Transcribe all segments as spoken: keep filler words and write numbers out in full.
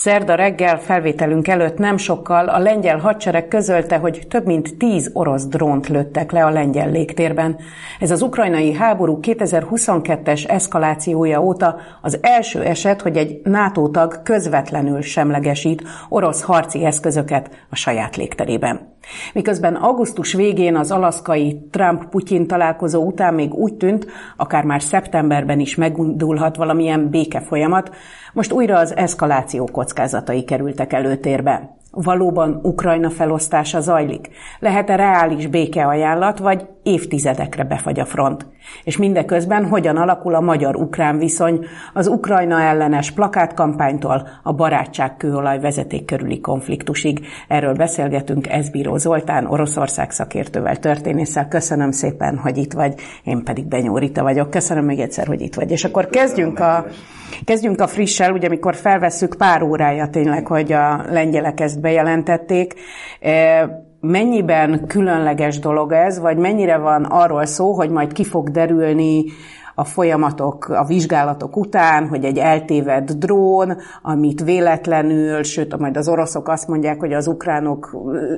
Szerda reggel felvételünk előtt nem sokkal a lengyel hadsereg közölte, hogy több mint tíz orosz drónt lőttek le a lengyel légtérben. Ez az ukrajnai háború kétezer-huszonkettes eszkalációja óta az első eset, hogy egy NATO tag közvetlenül semlegesít orosz harci eszközöket a saját légterében. Miközben augusztus végén az alaszkai Trump-Putyin találkozó után még úgy tűnt, akár már szeptemberben is megindulhat valamilyen békefolyamat, most újra az eszkaláció kockázatai kerültek előtérbe. Valóban Ukrajna felosztása zajlik? Lehet-e reális békeajánlat, vagy évtizedekre befagy a front? És mindeközben hogyan alakul a magyar-ukrán viszony az Ukrajna ellenes plakátkampánytól a barátságkőolaj vezeték körüli konfliktusig? Erről beszélgetünk Eszbíró Zoltán, Oroszország szakértővel, történésszel. Köszönöm szépen, hogy itt vagy, én pedig Benyó Rita vagyok. Köszönöm még egyszer, hogy itt vagy. És akkor kezdjünk a, kezdjünk a frissel, ugye amikor felvesszük pár órája tényleg, hogy a lengyelek ezt bejelentették. Mennyiben különleges dolog ez, vagy mennyire van arról szó, hogy majd ki fog derülni a folyamatok, a vizsgálatok után, hogy egy eltévedt drón, amit véletlenül, sőt, majd az oroszok azt mondják, hogy az ukránok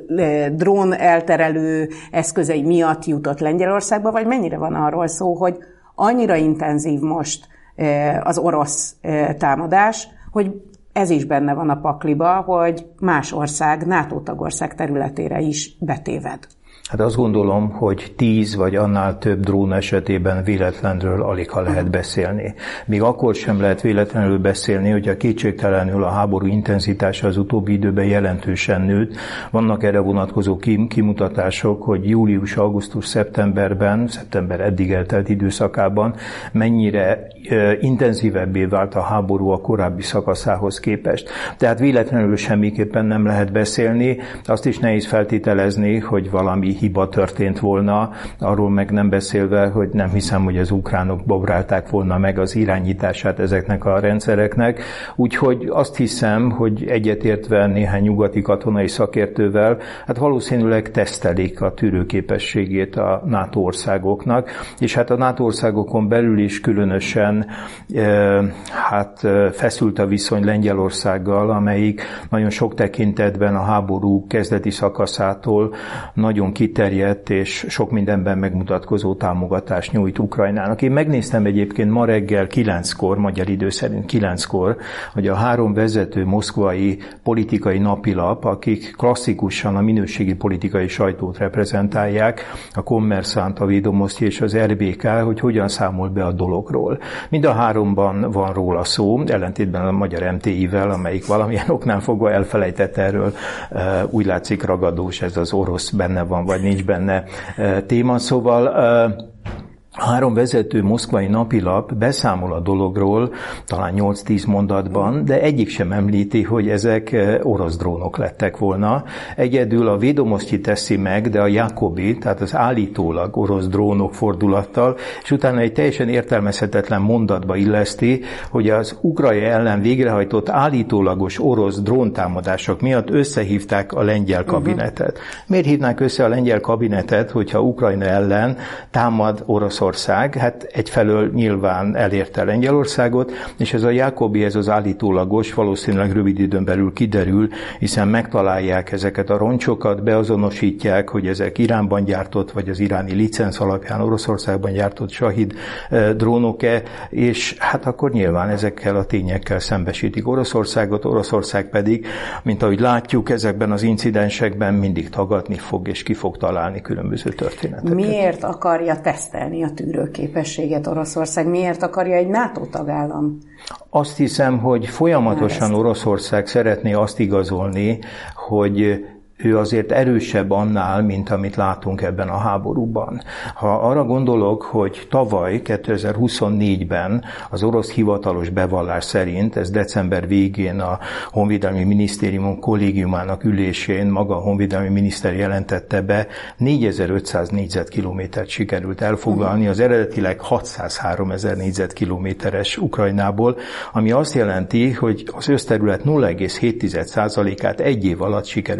drón elterelő eszközei miatt jutott Lengyelországba, vagy mennyire van arról szó, hogy annyira intenzív most az orosz támadás, hogy ez is benne van a pakliba, hogy más ország, NATO tagország területére is betéved. Hát azt gondolom, hogy tíz vagy annál több drón esetében véletlenről aligha lehet beszélni. Még akkor sem lehet véletlenül beszélni, hogyha kétségtelenül a háború intenzitása az utóbbi időben jelentősen nőtt. Vannak erre vonatkozó kimutatások, hogy július, augusztus, szeptemberben, szeptember eddig eltelt időszakában mennyire intenzívebbé vált a háború a korábbi szakaszához képest. Tehát véletlenül semmiképpen nem lehet beszélni. Azt is nehéz feltételezni, hogy valami hiba történt volna, arról meg nem beszélve, hogy nem hiszem, hogy az ukránok bobrálták volna meg az irányítását ezeknek a rendszereknek. Úgyhogy azt hiszem, hogy egyetértve néhány nyugati katonai szakértővel, hát valószínűleg tesztelik a tűrőképességét a NATO országoknak, és hát a NATO országokon belül is különösen e, hát feszült a viszony Lengyelországgal, amelyik nagyon sok tekintetben a háború kezdeti szakaszától nagyon kiterjedt és sok mindenben megmutatkozó támogatást nyújt Ukrajnának. Én megnéztem egyébként ma reggel kilenckor, magyar idő szerint kilenckor, hogy a három vezető moszkvai politikai napilap, akik klasszikusan a minőségi politikai sajtót reprezentálják, a Kommersant, a Védomoszti és az er bé ká, hogy hogyan számol be a dologról. Mind a háromban van róla szó, ellentétben a magyar em té i-vel, amelyik valamilyen oknál fogva elfelejtett erről, úgy látszik ragadós ez az orosz benne van, vagy nincs benne téma. Szóval a három vezető moszkvai napilap beszámol a dologról, talán nyolc-tíz mondatban, de egyik sem említi, hogy ezek orosz drónok lettek volna. Egyedül a Védomoszti teszi meg, de a Jakobi, tehát az állítólag orosz drónok fordulattal, és utána egy teljesen értelmezhetetlen mondatba illeszti, hogy az Ukrajna ellen végrehajtott állítólagos orosz dróntámadások miatt összehívták a lengyel kabinetet. Uh-huh. Miért hívnák össze a lengyel kabinetet, hogyha Ukrajna ellen támad Oroszország? Ország, hát egyfelől nyilván elérte Lengyelországot, és ez a Jakobi, ez az állítólagos, valószínűleg rövid időn belül kiderül, hiszen megtalálják ezeket a roncsokat, beazonosítják, hogy ezek Iránban gyártott, vagy az iráni licenc alapján Oroszországban gyártott Shahid drónok-e, és hát akkor nyilván ezekkel a tényekkel szembesítik Oroszországot, Oroszország pedig, mint ahogy látjuk ezekben az incidensekben, mindig tagadni fog, és ki fog találni különböző történeteket. Miért akarja tesztelni a tűrőképességet Oroszország? Miért akarja egy NATO tagállam? Azt hiszem, hogy folyamatosan Oroszország szeretné azt igazolni, hogy ő azért erősebb annál, mint amit látunk ebben a háborúban. Ha arra gondolok, hogy tavaly kétezer-huszonnégyben az orosz hivatalos bevallás szerint, ez december végén a Honvédelmi Minisztérium kollégiumának ülésén maga a honvédelmi miniszter jelentette be, négyezer-ötszáz négyzetkilométert sikerült elfoglalni az eredetileg hatszázháromezer négyzetkilométeres Ukrajnából, ami azt jelenti, hogy az összterület nulla egész hét százalékát egy év alatt sikerült megszerzni.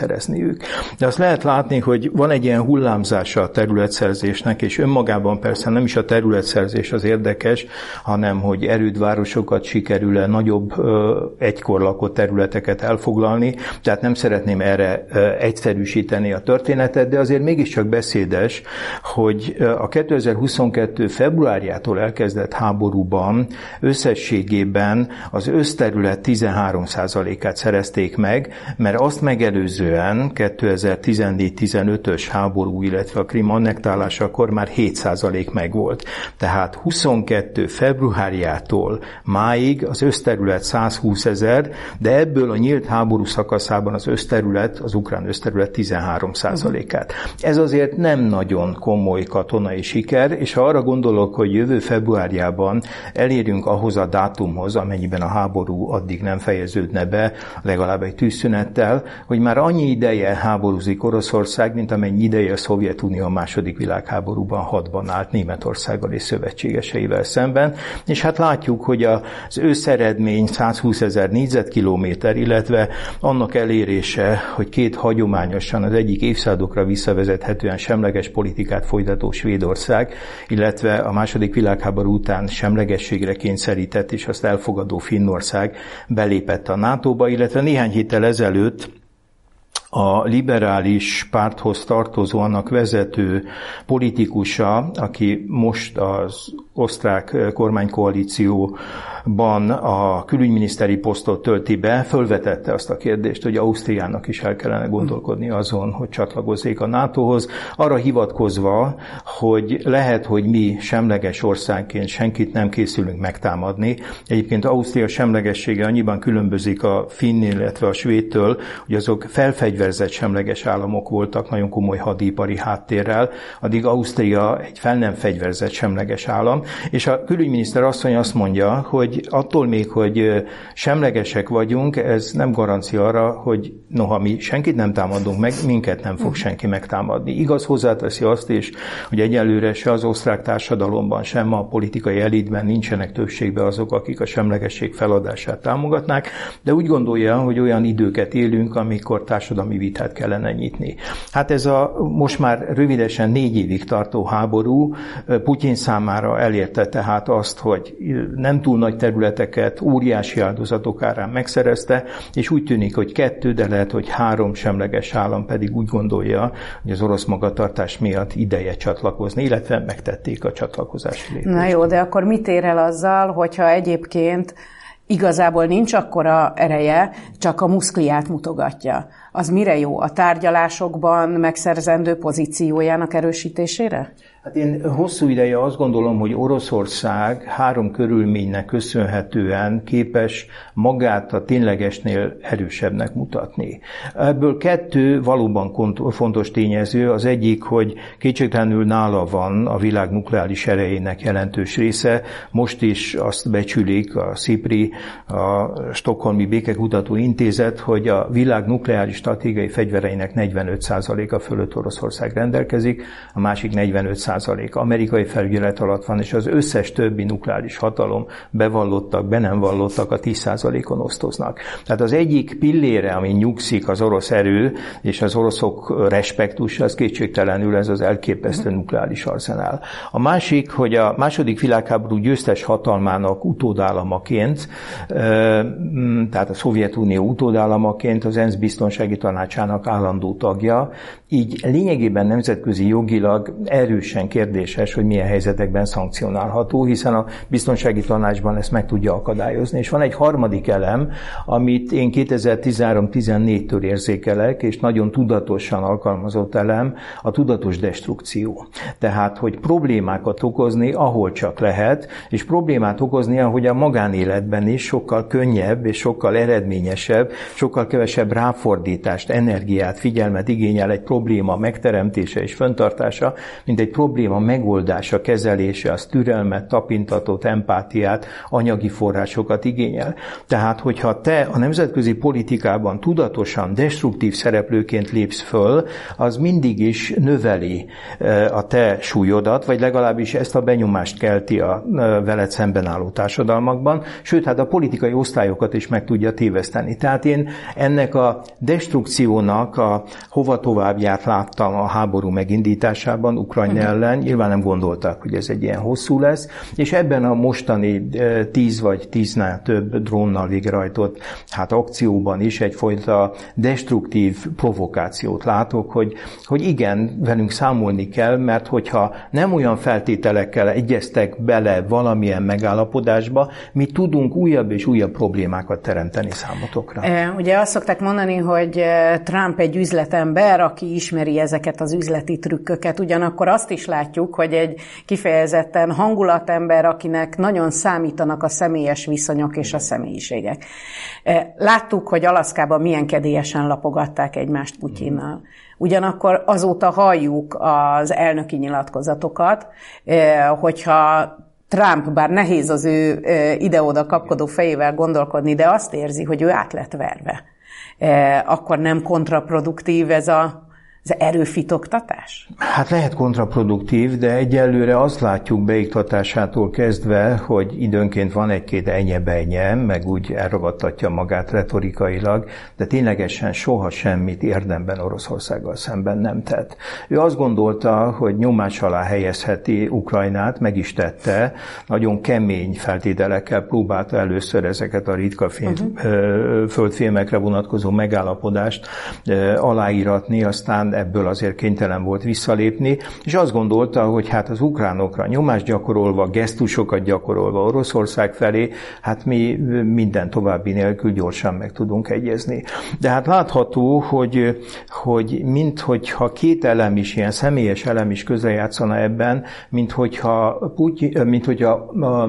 megszerezniük. De azt lehet látni, hogy van egy ilyen hullámzása a területszerzésnek, és önmagában persze nem is a területszerzés az érdekes, hanem hogy erődvárosokat sikerül-e nagyobb egykor lakott területeket elfoglalni. Tehát nem szeretném erre egyszerűsíteni a történetet, de azért mégiscsak beszédes, hogy a kétezer-huszonkettő februárjától elkezdett háborúban összességében az összterület tizenhárom százalékát szerezték meg, mert azt megelőzően kétezer-tizennégy-tizenötös háború, illetve a Krím annektálásakor már hét százalék megvolt. Tehát huszonkettő februárjától máig az összterület százhúszezer, de ebből a nyílt háború szakaszában az összterület, az ukrán összterület tizenhárom százalékát. Ez azért nem nagyon komoly katonai siker, és ha arra gondolok, hogy jövő februárjában elérjünk ahhoz a dátumhoz, amennyiben a háború addig nem fejeződne be, legalább egy tűzszünettel, hogy már annyi ideje háborúzik Oroszország, mint amennyi ideje a Szovjetunió a második világháborúban hadban állt Németországgal és szövetségeseivel szemben, és hát látjuk, hogy az összeredmény százhúszezer négyzetkilométer, illetve annak elérése, hogy két hagyományosan az egyik évszázadokra visszavezethetően semleges politikát folytató Svédország, illetve a második világháború után semlegességre kényszerített és azt elfogadó Finnország belépett a nátóba, illetve néhány héttel ezelőtt a liberális párthoz tartozó, annak vezető politikusa, aki most az osztrák kormánykoalícióban a külügyminiszteri posztot tölti be, fölvetette azt a kérdést, hogy Ausztriának is el kellene gondolkodni azon, hogy csatlakozzék a nátóhoz, arra hivatkozva, hogy lehet, hogy mi semleges országként senkit nem készülünk megtámadni. Egyébként Ausztria semlegessége annyiban különbözik a finn, illetve a svédtől, hogy azok felfegyverzett semleges államok voltak, nagyon komoly hadipari háttérrel, addig Ausztria egy fel nem fegyverzett semleges állam, és a külügyminiszter asszony azt mondja, hogy attól még, hogy semlegesek vagyunk, ez nem garancia arra, hogy noha mi senkit nem támadunk meg, minket nem fog senki megtámadni. Igaz, hozzáteszi azt is, hogy egyelőre se az osztrák társadalomban, sem a politikai elitben nincsenek többségben azok, akik a semlegesség feladását támogatnák, de úgy gondolja, hogy olyan időket élünk, amikor társadalmi vitát kellene nyitni. Hát ez a most már rövidesen négy évig tartó háború Putyin számára elérte tehát azt, hogy nem túl nagy területeket óriási áldozatok árán megszerezte, és úgy tűnik, hogy kettő, de lehet, hogy három semleges állam pedig úgy gondolja, hogy az orosz magatartás miatt ideje csatlakozni, illetve megtették a csatlakozási lépést. Na jó, de akkor mit ér el azzal, hogyha egyébként igazából nincs akkora ereje, csak a muszkliát mutogatja? Az mire jó? A tárgyalásokban megszerzendő pozíciójának erősítésére? Hát én hosszú ideje azt gondolom, hogy Oroszország három körülménynek köszönhetően képes magát a ténylegesnél erősebbnek mutatni. Ebből kettő valóban fontos tényező. Az egyik, hogy kétségtelenül nála van a világ nukleáris erejének jelentős része. Most is azt becsülik a SZIPRI, a Stockholmi Békekutató Intézet, hogy a világ nukleáris stratégiai fegyvereinek negyvenöt százaléka fölött Oroszország rendelkezik, a másik negyvenöt százalék amerikai felügyelet alatt van, és az összes többi nukleáris hatalom bevallottak, be nem vallottak a tíz százalékon osztoznak. Tehát az egyik pillére, ami nyugszik az orosz erő, és az oroszok respektusa, az kétségtelenül ez az elképesztő nukleáris arzenál. A másik, hogy a második világháború győztes hatalmának utódálamaként, tehát a Szovjetunió utódálamaként az ENSZ biztonsági tanácsának állandó tagja, így lényegében nemzetközi jogilag erősen kérdéses, hogy milyen helyzetekben szankcionálható, hiszen a biztonsági tanácsban ezt meg tudja akadályozni. És van egy harmadik elem, amit én kétezer-tizenhárom-tizennégytől érzékelek, és nagyon tudatosan alkalmazott elem, a tudatos destrukció. Tehát, hogy problémákat okozni, ahol csak lehet, és problémát okozni, ahogy a magánéletben is sokkal könnyebb és sokkal eredményesebb, sokkal kevesebb ráfordítást, energiát, figyelmet igényel egy probléma megteremtése és fenntartása, mint egy probléma probléma megoldása, kezelése, az türelmet, tapintatot, empátiát, anyagi forrásokat igényel. Tehát, hogyha te a nemzetközi politikában tudatosan, destruktív szereplőként lépsz föl, az mindig is növeli a te súlyodat, vagy legalábbis ezt a benyomást kelti a veled szemben álló társadalmakban, sőt, hát a politikai osztályokat is meg tudja téveszteni. Tehát én ennek a destrukciónak a hova továbbját láttam a háború megindításában Ukrajna uh-huh. ellen. Nyilván nem gondolták, hogy ez egy ilyen hosszú lesz, és ebben a mostani tíz vagy tíznál több drónnal végrehajtott hát akcióban is egyfajta destruktív provokációt látok, hogy, hogy igen, velünk számolni kell, mert hogyha nem olyan feltételekkel egyeztek bele valamilyen megállapodásba, mi tudunk újabb és újabb problémákat teremteni számotokra. Ugye azt szokták mondani, hogy Trump egy üzletember, aki ismeri ezeket az üzleti trükköket, ugyanakkor azt is látjuk, hogy egy kifejezetten hangulatember, akinek nagyon számítanak a személyes viszonyok és a személyiségek. Láttuk, hogy Alaszkában milyen kedélyesen lapogatták egymást Putyinnal. Ugyanakkor azóta halljuk az elnöki nyilatkozatokat, hogyha Trump, bár nehéz az ő ide-oda kapkodó fejével gondolkodni, de azt érzi, hogy ő át lett verve. Akkor nem kontraproduktív ez a az erőfitoktatás? Hát lehet kontraproduktív, de egyelőre azt látjuk beiktatásától kezdve, hogy időnként van egy-két enye-benye, meg úgy elragadtatja magát retorikailag, de ténylegesen soha semmit érdemben Oroszországgal szemben nem tett. Ő azt gondolta, hogy nyomás alá helyezheti Ukrajnát, meg is tette, nagyon kemény feltételekkel próbálta először ezeket a ritka fény, uh-huh. földfémekre vonatkozó megállapodást aláíratni, aztán ebből azért kénytelen volt visszalépni, és azt gondolta, hogy hát az ukránokra nyomást gyakorolva, gesztusokat gyakorolva Oroszország felé, hát mi minden további nélkül gyorsan meg tudunk egyezni. De hát látható, hogy, hogy minthogyha két elem is, ilyen személyes elem is közrejátszana ebben, minthogyha, Putyin, minthogyha a, a,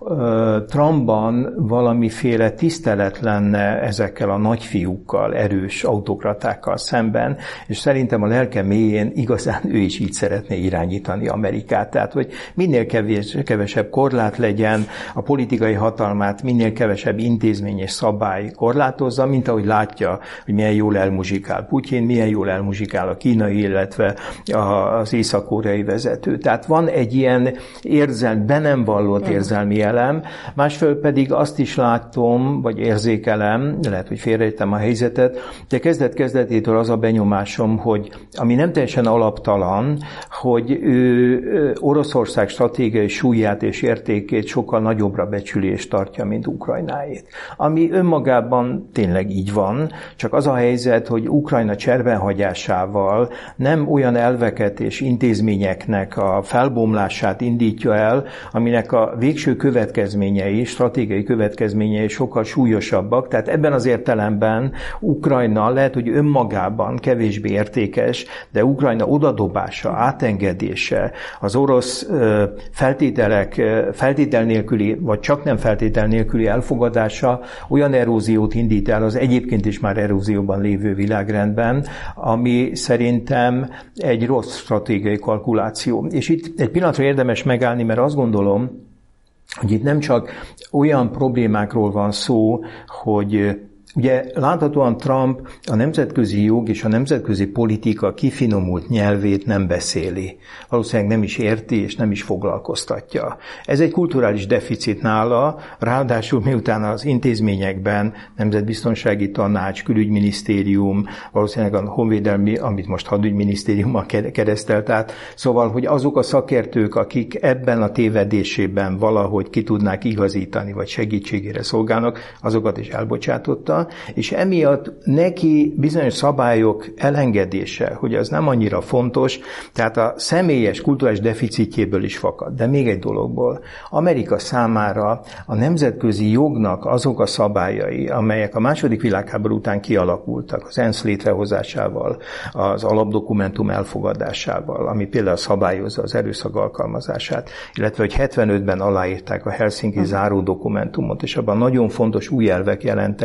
a Trumpban valamiféle tisztelet lenne ezekkel a nagyfiúkkal, erős autokratákkal szemben, és szerintem a lelke mélyén igazán ő is így szeretné irányítani Amerikát. Tehát, hogy minél kevés, kevesebb korlát legyen, a politikai hatalmát minél kevesebb intézmény és szabály korlátozza, mint ahogy látja, hogy milyen jól elmuzsikál Putyin, milyen jól elmuzsikál a kínai, illetve az észak-koreai vezető. Tehát van egy ilyen érzelmi, be nem vallott érzelmi elem, másfelől pedig azt is látom, vagy érzékelem, lehet, hogy félreértem a helyzetet, de kezdet-kezdetétől az a benyomásom, hogy ami nem teljesen alaptalan, hogy ő Oroszország stratégiai súlyát és értékét sokkal nagyobbra becsüli és tartja, mint Ukrajnáét. Ami önmagában tényleg így van, csak az a helyzet, hogy Ukrajna cserbenhagyásával nem olyan elveket és intézményeknek a felbomlását indítja el, aminek a végső következményei, stratégiai következményei sokkal súlyosabbak. Tehát ebben az értelemben Ukrajna lehet, hogy önmagában kevésbé értékes, de Ukrajna odadobása, átengedése, az orosz feltételek, feltétel nélküli, vagy csak nem feltétel nélküli elfogadása olyan eróziót indít el az egyébként is már erózióban lévő világrendben, ami szerintem egy rossz stratégiai kalkuláció. És itt egy pillanatra érdemes megállni, mert azt gondolom, hogy itt nem csak olyan problémákról van szó, hogy ugye láthatóan Trump a nemzetközi jog és a nemzetközi politika kifinomult nyelvét nem beszéli. Valószínűleg nem is érti és nem is foglalkoztatja. Ez egy kulturális deficit nála, ráadásul miután az intézményekben Nemzetbiztonsági Tanács, Külügyminisztérium, valószínűleg a Honvédelmi, amit most Hadügyminisztériummal keresztelt át, szóval, hogy azok a szakértők, akik ebben a tévedésében valahogy ki tudnák igazítani, vagy segítségére szolgálnak, azokat is elbocsátotta, és emiatt neki bizonyos szabályok elengedése, hogy az nem annyira fontos, tehát a személyes kulturális deficitjéből is fakad. De még egy dologból. Amerika számára a nemzetközi jognak azok a szabályai, amelyek a második világháború után kialakultak, az ENSZ létrehozásával, az alapdokumentum elfogadásával, ami például szabályozza az erőszak alkalmazását, illetve hogy hetvenötben aláírták a Helsinki záró dokumentumot, és abban nagyon fontos új elvek jelentek meg,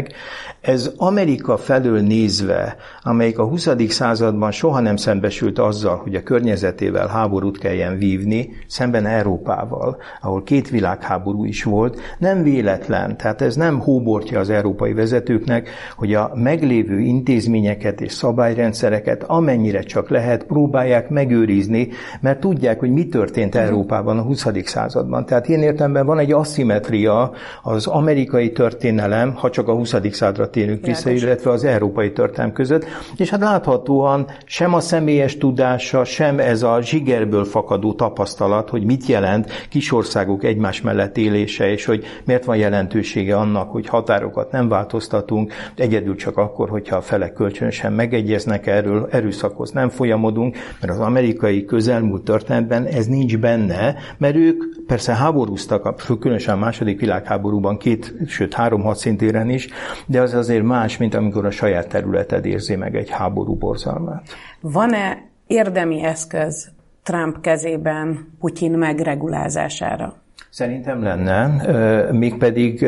meg. Ez Amerika felől nézve, amelyik a huszadik században soha nem szembesült azzal, hogy a környezetével háborút kelljen vívni, szemben Európával, ahol két világháború is volt, nem véletlen, tehát ez nem hóbortja az európai vezetőknek, hogy a meglévő intézményeket és szabályrendszereket amennyire csak lehet próbálják megőrizni, mert tudják, hogy mi történt Európában a huszadik században. Tehát ilyen értelemben van egy asszimetria az amerikai történelem, ha csak a huszadik századra térünk vissza, illetve az európai történelem között, és hát láthatóan sem a személyes tudása, sem ez a zsigerből fakadó tapasztalat, hogy mit jelent kisországok egymás mellett élése, és hogy miért van jelentősége annak, hogy határokat nem változtatunk, egyedül csak akkor, hogyha a felek kölcsönösen megegyeznek erről, erőszakhoz nem folyamodunk, mert az amerikai közelmúlt történetben ez nincs benne, mert ők persze háborúztak, különösen a második világháborúban két, sőt három hadszintéren is, de az azért más, mint amikor a saját területed érzi meg egy háború borzalmát. Van-e érdemi eszköz Trump kezében Putyin megregulázására? Szerintem lenne, mégpedig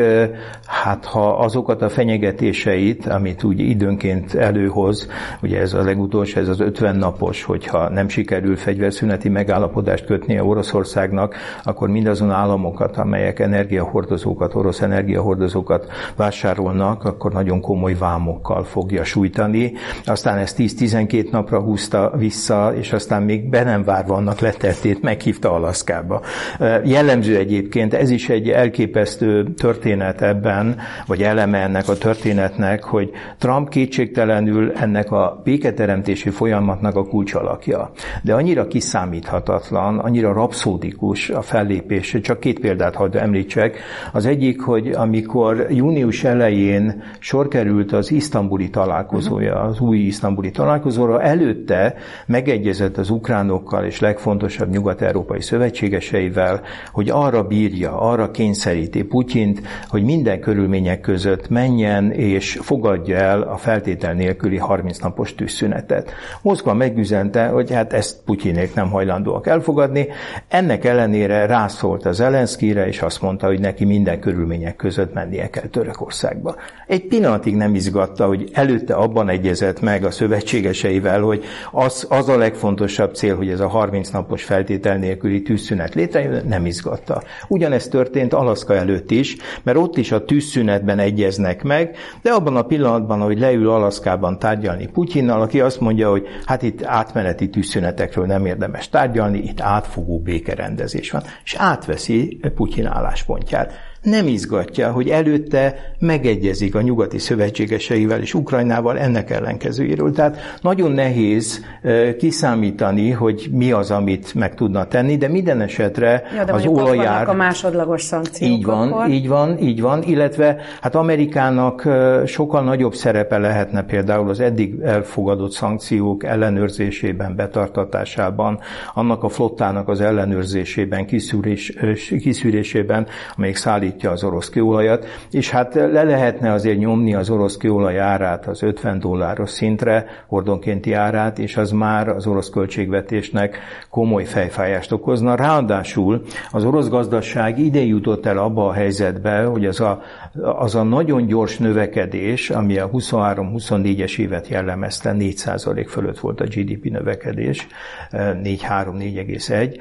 hát ha azokat a fenyegetéseit, amit úgy időnként előhoz, ugye ez a legutolsó, ez az ötven napos, hogyha nem sikerül fegyverszüneti megállapodást kötnie Oroszországnak, akkor mindazon államokat, amelyek energiahordozókat, orosz energiahordozókat vásárolnak, akkor nagyon komoly vámokkal fogja sújtani. Aztán ezt tíz-tizenkét napra húzta vissza, és aztán még be nem várva annak letettét meghívta Alaszkába. Jellemző egy Egyébként ez is egy elképesztő történet ebben, vagy eleme ennek a történetnek, hogy Trump kétségtelenül ennek a béketeremtési folyamatnak a kulcsalakja. De annyira kiszámíthatatlan, annyira rapszódikus a fellépés. Csak két példát hadd említsek. Az egyik, hogy amikor június elején sor került az isztambuli találkozója, az új isztambuli találkozóra, előtte megegyezett az ukránokkal és legfontosabb nyugat-európai szövetségeseivel, hogy arra bírja, arra kényszeríti Putyint, hogy minden körülmények között menjen és fogadja el a feltétel nélküli harminc napos tűzszünetet. Moszkva megüzente, hogy hát ezt Putyinék nem hajlandóak elfogadni, ennek ellenére rászólt az Zelenszkijre, és azt mondta, hogy neki minden körülmények között mennie kell Törökországba. Egy pillanatig nem izgatta, hogy előtte abban egyezett meg a szövetségeseivel, hogy az, az a legfontosabb cél, hogy ez a harminc napos feltétel nélküli tűzszünet létrejön, nem izgatta. Ugyanezt történt Alaszka előtt is, mert ott is a tűzszünetben egyeznek meg, de abban a pillanatban, hogy leül Alaszkában tárgyalni Putyinnal, aki azt mondja, hogy hát itt átmeneti tűzszünetekről nem érdemes tárgyalni, itt átfogó békerendezés van, és átveszi Putyin álláspontját. Nem izgatja, hogy előtte megegyezik a nyugati szövetségeseivel és Ukrajnával ennek ellenkezőjéről. Tehát nagyon nehéz kiszámítani, hogy mi az, amit meg tudna tenni, de minden esetre ja, de az olajár... a másodlagos szankciók. Így van, akkor. így van, így van, illetve hát Amerikának sokkal nagyobb szerepe lehetne például az eddig elfogadott szankciók ellenőrzésében, betartatásában, annak a flottának az ellenőrzésében, kiszűrés, kiszűrésében, amelyik szállít az orosz kőolajat, és hát le lehetne azért nyomni az orosz kőolaj árát az ötven dolláros szintre, hordonkénti árát, és az már az orosz költségvetésnek komoly fejfájást okozna. Ráadásul az orosz gazdaság ide jutott el abba a helyzetbe, hogy az a, az a nagyon gyors növekedés, ami a huszonhárom-huszonnégyes évet jellemezte, négy százalék fölött volt a gé dé pé növekedés, négy három négy egész egy,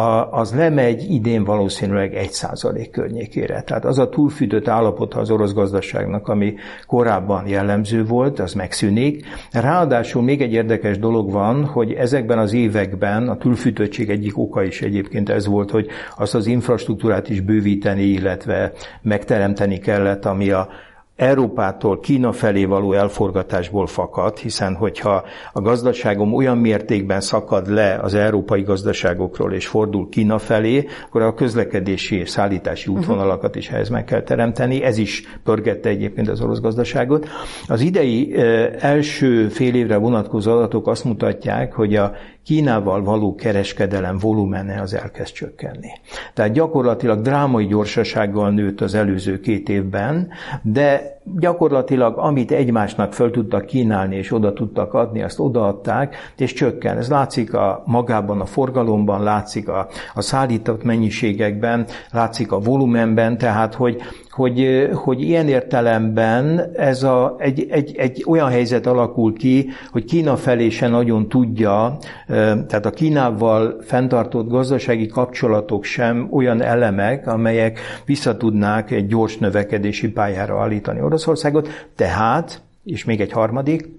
az lemegy idén valószínűleg egy százalék környékére. Tehát az a túlfűtött állapota az orosz gazdaságnak, ami korábban jellemző volt, az megszűnik. Ráadásul még egy érdekes dolog van, hogy ezekben az években a túlfűtöttség egyik oka is egyébként ez volt, hogy azt az infrastruktúrát is bővíteni, illetve megteremteni kellett, ami a Európától Kína felé való elforgatásból fakad, hiszen hogyha a gazdaságom olyan mértékben szakad le az európai gazdaságokról és fordul Kína felé, akkor a közlekedési és szállítási útvonalakat is ehhez meg kell teremteni. Ez is pörgette egyébként az orosz gazdaságot. Az idei első fél évre vonatkozó adatok azt mutatják, hogy a Kínával való kereskedelem volumene az elkezd csökkenni. Tehát gyakorlatilag drámai gyorsasággal nőtt az előző két évben, de gyakorlatilag amit egymásnak föl tudtak kínálni és oda tudtak adni, azt odaadták, és csökken. Ez látszik a magában a forgalomban, látszik a, a szállított mennyiségekben, látszik a volumenben, tehát hogy hogy, hogy ilyen értelemben ez a, egy, egy, egy olyan helyzet alakul ki, hogy Kína felé se nagyon tudja, tehát a Kínával fenntartott gazdasági kapcsolatok sem olyan elemek, amelyek visszatudnák egy gyors növekedési pályára állítani Oroszországot, tehát, és még egy harmadik,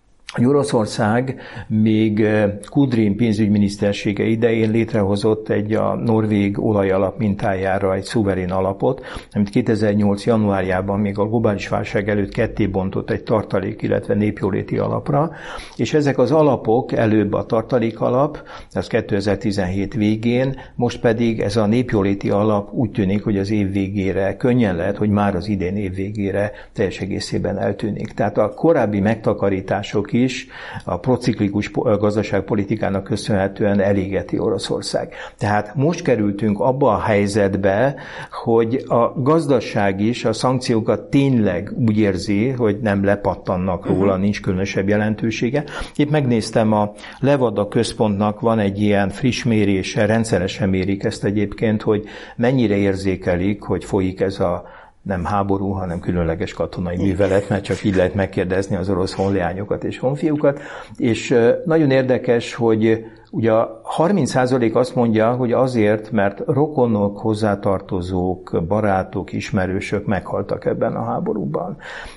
Oroszország még Kudrin pénzügyminisztersége idején létrehozott egy a norvég olajalap mintájára egy szuverén alapot, amit kétezer-nyolc januárjában még a globális válság előtt ketté bontott egy tartalék, illetve népjóléti alapra, és ezek az alapok előbb a tartalék alap, az kétezer-tizenhét végén, most pedig ez a népjóléti alap úgy tűnik, hogy az év végére könnyen lehet, hogy már az idén év végére teljes egészében eltűnik. Tehát a korábbi megtakarítások is a prociklikus gazdaságpolitikának köszönhetően elégeti Oroszország. Tehát most kerültünk abba a helyzetbe, hogy a gazdaság is a szankciókat tényleg úgy érzi, hogy nem lepattannak róla, nincs különösebb jelentősége. Épp megnéztem, a Levada központnak van egy ilyen friss mérése, rendszeresen mérik ezt egyébként, hogy mennyire érzékelik, hogy folyik ez a nem háború, hanem különleges katonai művelet, mert csak így lehet megkérdezni az orosz honleányokat és honfiúkat. És nagyon érdekes, hogy ugye a harminc százalék azt mondja, hogy azért, mert rokonok, hozzátartozók, barátok, ismerősök meghaltak ebben a háborúban.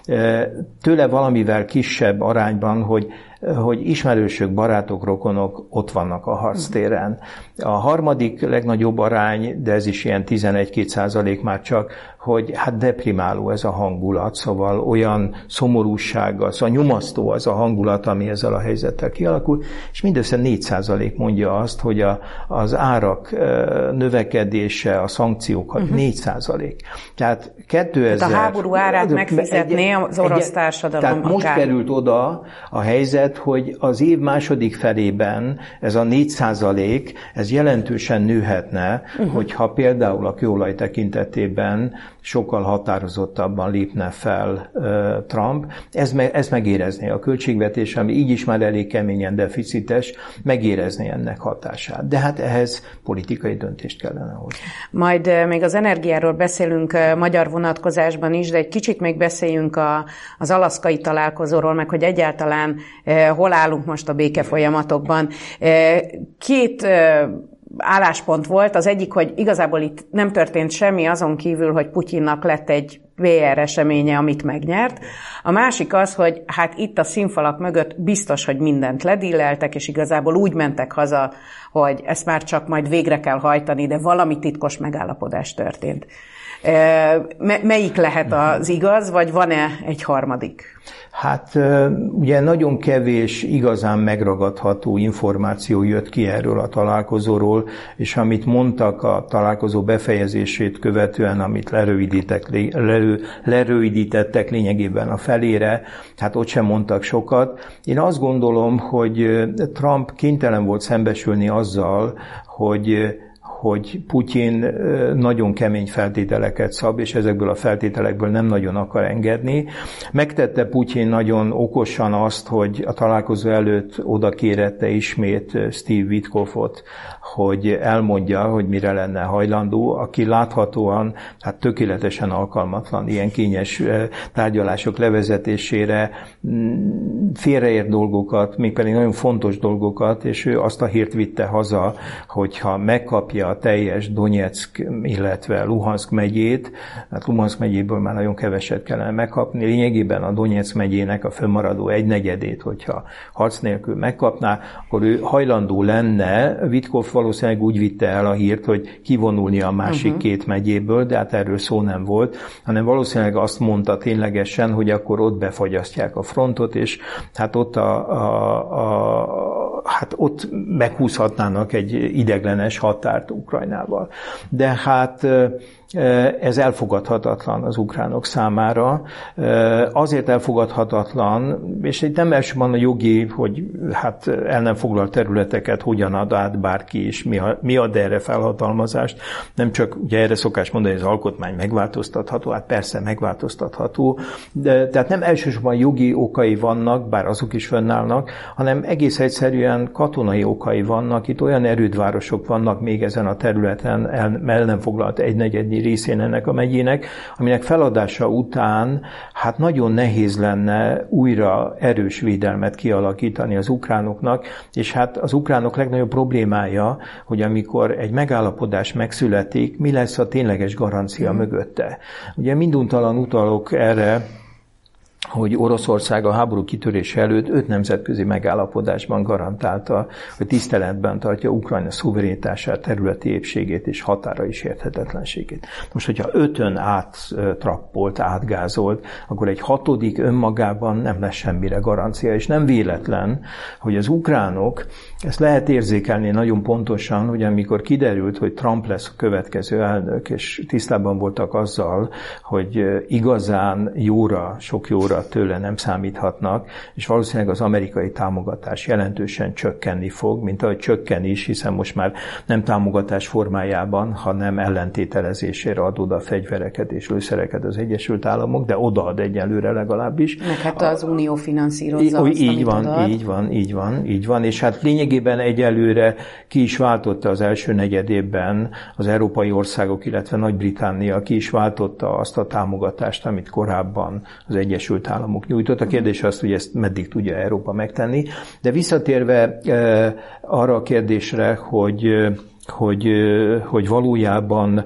Tőle valamivel kisebb arányban, hogy hogy ismerősök, barátok, rokonok ott vannak a harctéren. A harmadik legnagyobb arány, de ez is ilyen tizenegy-két százalék már csak, hogy hát deprimáló ez a hangulat, szóval olyan szomorúsággal, szóval nyomasztó az a hangulat, ami ezzel a helyzettel kialakul, és mindössze négy százalék mondja azt, hogy a, az árak növekedése, a szankciók uh-huh. négy százalék. Tehát kétezer... Tehát a háború árát megfizetné az orosz egy, társadalom. Tehát most akár. került oda a helyzet, hogy az év második felében ez a négy százalék, ez jelentősen nőhetne, uh-huh. hogyha például a kőolaj tekintetében sokkal határozottabban lépne fel uh, Trump. Ez, me, ez megérezné a költségvetés, ami így is már elég keményen deficites, megérezné ennek hatását. De hát ehhez politikai döntést kellene hozni. Majd uh, még az energiáról beszélünk uh, magyar vonatkozásban is, de egy kicsit még beszéljünk a, az alaszkai találkozóról, meg hogy egyáltalán uh, hol állunk most a békefolyamatokban. Uh, két uh, álláspont volt. Az egyik, hogy igazából itt nem történt semmi azon kívül, hogy Putyinnak lett egy pé er eseménye, amit megnyert. A másik az, hogy hát itt a színfalak mögött biztos, hogy mindent ledilleltek, és igazából úgy mentek haza, hogy ezt már csak majd végre kell hajtani, de valami titkos megállapodás történt. Melyik lehet az igaz, vagy van-e egy harmadik? Hát ugye nagyon kevés igazán megragadható információ jött ki erről a találkozóról, és amit mondtak a találkozó befejezését követően, amit lerövidítettek, lerö, lerövidítettek lényegében a felére, hát ott sem mondtak sokat. Én azt gondolom, hogy Trump kénytelen volt szembesülni azzal, hogy hogy Putyin nagyon kemény feltételeket szab, és ezekből a feltételekből nem nagyon akar engedni. Megtette Putyin nagyon okosan azt, hogy a találkozó előtt oda kérette ismét Steve Witkoffot, hogy elmondja, hogy mire lenne hajlandó, aki láthatóan hát tökéletesen alkalmatlan ilyen kényes tárgyalások levezetésére, félreért dolgokat, mégpedig nagyon fontos dolgokat, és ő azt a hírt vitte haza, hogyha megkapja a teljes Donyeck, illetve Luhansk megyét, hát Luhansk megyéből már nagyon keveset kellene megkapni, lényegében a Donyeck megyének a fönnmaradó egynegyedét, hogyha harc nélkül megkapná, akkor ő hajlandó lenne. Witkoff valószínűleg úgy vitte el a hírt, hogy kivonulni a másik uh-huh. két megyéből, de hát erről szó nem volt, hanem valószínűleg azt mondta ténylegesen, hogy akkor ott befagyasztják a frontot, és hát ott a, a, a hát ott meghúzhatnának egy ideglenes határt Ukrajnával. De hát ez elfogadhatatlan az ukránok számára. Azért elfogadhatatlan, és itt nem elsősorban a jogi, hogy hát el nem foglalt területeket hogyan ad át bárki, és mi, mi ad erre felhatalmazást. Nem csak, ugye erre szokás mondani, hogy az alkotmány megváltoztatható, hát persze megváltoztatható, de tehát nem elsősorban jogi okai vannak, bár azok is fönnállnak, hanem egész egyszerűen katonai okai vannak. Itt olyan erődvárosok vannak még ezen a területen, el, el nem foglalt egynegyednyi részén ennek a megyének, aminek feladása után hát nagyon nehéz lenne újra erős védelmet kialakítani az ukránoknak, és hát az ukránok legnagyobb problémája, hogy amikor egy megállapodás megszületik, mi lesz a tényleges garancia mm. mögötte. Ugye minduntalan utalok erre, hogy Oroszország a háború kitörése előtt öt nemzetközi megállapodásban garantálta, hogy tiszteletben tartja Ukrajna szuverenitását, területi épségét és határa is érthetetlenségét. Most, hogyha ötön áttrappolt, átgázolt, akkor egy hatodik önmagában nem lesz semmire garancia, és nem véletlen, hogy az ukránok, ezt lehet érzékelni nagyon pontosan, hogy amikor kiderült, hogy Trump lesz a következő elnök, és tisztában voltak azzal, hogy igazán jóra, sok jóra tőle nem számíthatnak, és valószínűleg az amerikai támogatás jelentősen csökkenni fog, mint ahogy csökken is, hiszen most már nem támogatás formájában, hanem ellentételezésére ad oda fegyvereket és lőszereket az Egyesült Államok, de odaad egyelőre legalábbis. Meg hát az Unió finanszírozza azt, így amit van, odaad. így van, így van, így van, és hát lényegében egyelőre ki is váltotta az első negyedében az európai országok, illetve Nagy-Britannia ki is váltotta azt a támogatást, amit korábban az Egyesült Államok nyújtott. A kérdés az, hogy ezt meddig tudja Európa megtenni. De visszatérve e, arra a kérdésre, hogy Hogy, hogy valójában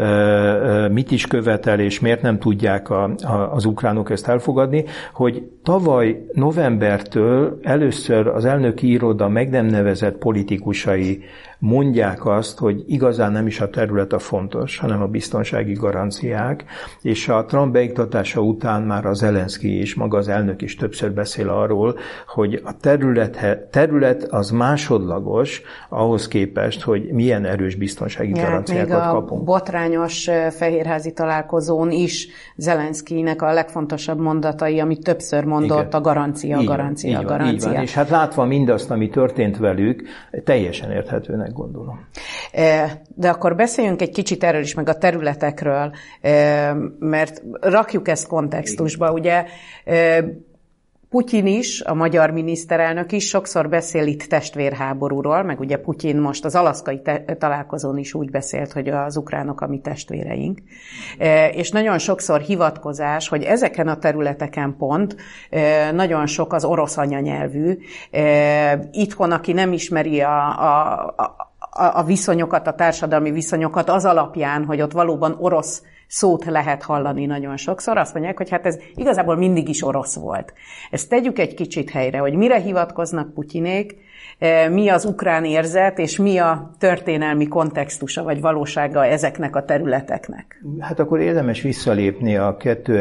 mit is követel, és miért nem tudják a, a, az ukránok ezt elfogadni, hogy tavaly novembertől először az elnöki iroda meg nem nevezett politikusai mondják azt, hogy igazán nem is a terület a fontos, hanem a biztonsági garanciák, és a Trump beiktatása után már az Zelenszky és maga az elnök is többször beszél arról, hogy a terület, terület az másodlagos ahhoz képest, hogy milyen erős biztonsági ja, garanciákat kapunk. Még a botrányos fehérházi találkozón is Zelenszkynek a legfontosabb mondatai, amit többször mondott, igen. a garancia, így garancia, így van, garancia. Így van. És hát látva mindazt, ami történt velük, teljesen érthetőnek gondolom. De akkor beszéljünk egy kicsit erről is, meg a területekről, mert rakjuk ezt kontextusba. Ugye Putyin is, a magyar miniszterelnök is sokszor beszél itt testvérháborúról, meg ugye Putyin most az alaszkai te- találkozón is úgy beszélt, hogy az ukránok a mi testvéreink. E, és nagyon sokszor hivatkozás, hogy ezeken a területeken pont e, nagyon sok az orosz anyanyelvű. E, itthon, aki nem ismeri a, a, a, a viszonyokat, a társadalmi viszonyokat az alapján, hogy ott valóban orosz szót lehet hallani nagyon sokszor, azt mondják, hogy hát ez igazából mindig is orosz volt. Ezt tegyük egy kicsit helyre, hogy mire hivatkoznak Putyinék, mi az ukrán érzet, és mi a történelmi kontextusa, vagy valósága ezeknek a területeknek. Hát akkor érdemes visszalépni a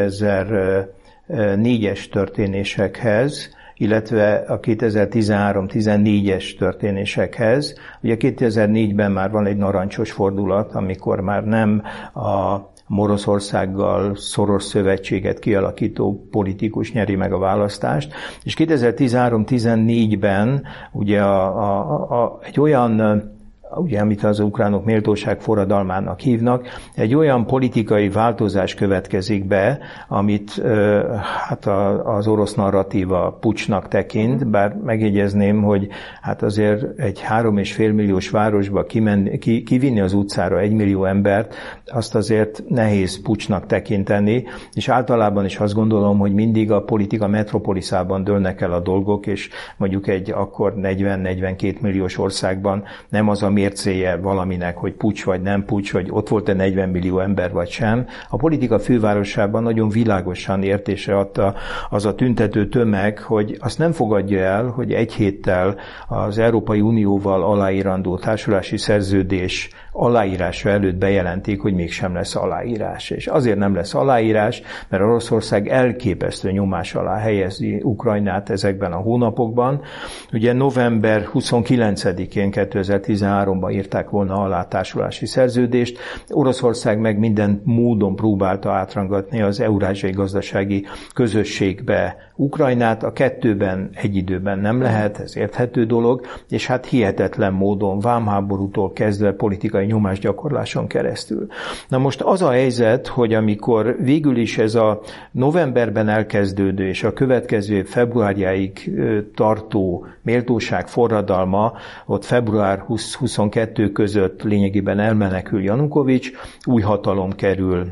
kétezer-négyes történésekhez, illetve a kétezer-tizenhárom-tizennégyes történésekhez. Ugye kétezer-négyben már van egy narancsos fordulat, amikor már nem a Oroszországgal szoros szövetséget kialakító politikus nyeri meg a választást, és kétezer-tizenhárom-tizennégyben ugye a, a, a, egy olyan, ugye, amit az ukránok méltóság forradalmának hívnak, egy olyan politikai változás következik be, amit hát az orosz narratíva puccsnak tekint, bár megjegyezném, hogy hát azért egy három és fél milliós városba kimenni, ki, kivinni az utcára egy millió embert, azt azért nehéz puccsnak tekinteni, és általában is azt gondolom, hogy mindig a politika metropoliszában dőlnek el a dolgok, és mondjuk egy akkor negyven-negyvenkét milliós országban nem az a mércéje valaminek, hogy puccs vagy nem puccs, hogy ott volt-e negyven millió ember vagy sem. A politika fővárosában nagyon világosan értésre adta az a tüntető tömeg, hogy azt nem fogadja el, hogy egy héttel az Európai Unióval aláírandó társulási szerződés aláírása előtt bejelentik, hogy mégsem lesz aláírás. És azért nem lesz aláírás, mert Oroszország elképesztő nyomás alá helyezi Ukrajnát ezekben a hónapokban. Ugye november huszonkilencedikén kétezer-tizenháromban írták volna alá társulási szerződést. Oroszország meg minden módon próbálta átrangatni az Eurázsiai Gazdasági Közösségbe Ukrajnát. A kettőben egy időben nem lehet, ez érthető dolog, és hát hihetetlen módon vámháborútól kezdve politikai nyomásgyakorláson keresztül. Na most az a helyzet, hogy amikor végül is ez a novemberben elkezdődő és a következő év februárjáig tartó méltóság forradalma, ott február huszadikán huszonkettő között lényegében elmenekül Janukovics, új hatalom kerül,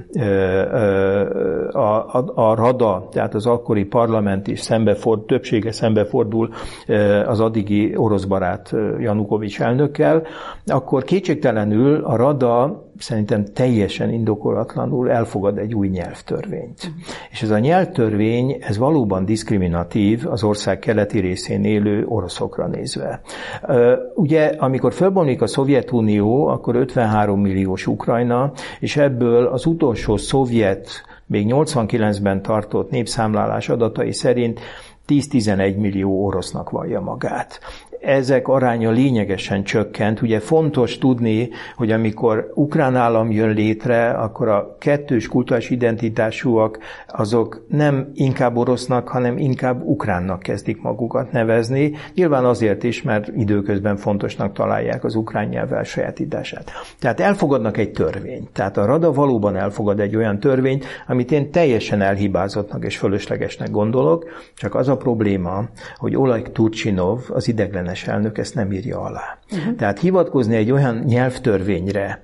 a, a, a Rada, tehát az akkori parlament is szembeford, többsége szembefordul az addigi orosz barát Janukovics elnökkel, akkor kétségtelenül a Rada szerintem teljesen indokolatlanul elfogad egy új nyelvtörvényt. És ez a nyelvtörvény, ez valóban diszkriminatív az ország keleti részén élő oroszokra nézve. Ugye, amikor fölbomlik a Szovjetunió, akkor ötvenhárom milliós Ukrajna, és ebből az utolsó szovjet, még nyolcvankilencben tartott népszámlálás adatai szerint tíz-tizenegy millió orosznak vallja magát. Ezek aránya lényegesen csökkent. Ugye fontos tudni, hogy amikor ukrán állam jön létre, akkor a kettős kulturális identitásúak azok nem inkább orosznak, hanem inkább ukránnak kezdik magukat nevezni. Nyilván azért is, mert időközben fontosnak találják az ukrán nyelv elsajátítását. Tehát elfogadnak egy törvényt. Tehát a Rada valóban elfogad egy olyan törvényt, amit én teljesen elhibázottnak és fölöslegesnek gondolok, csak az a probléma, hogy Oleg Turcsinov, az ideglenes elnök ezt nem írja alá. Uh-huh. Tehát hivatkozni egy olyan nyelvtörvényre,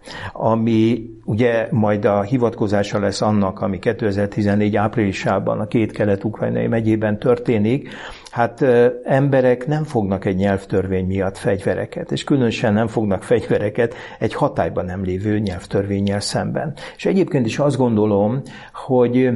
ami ugye majd a hivatkozása lesz annak, ami kétezer-tizennégy áprilisában a két kelet-ukrajnai megyében történik, hát emberek nem fognak egy nyelvtörvény miatt fegyvereket, és különösen nem fognak fegyvereket egy hatályban nem lévő nyelvtörvénnyel szemben. És egyébként is azt gondolom, hogy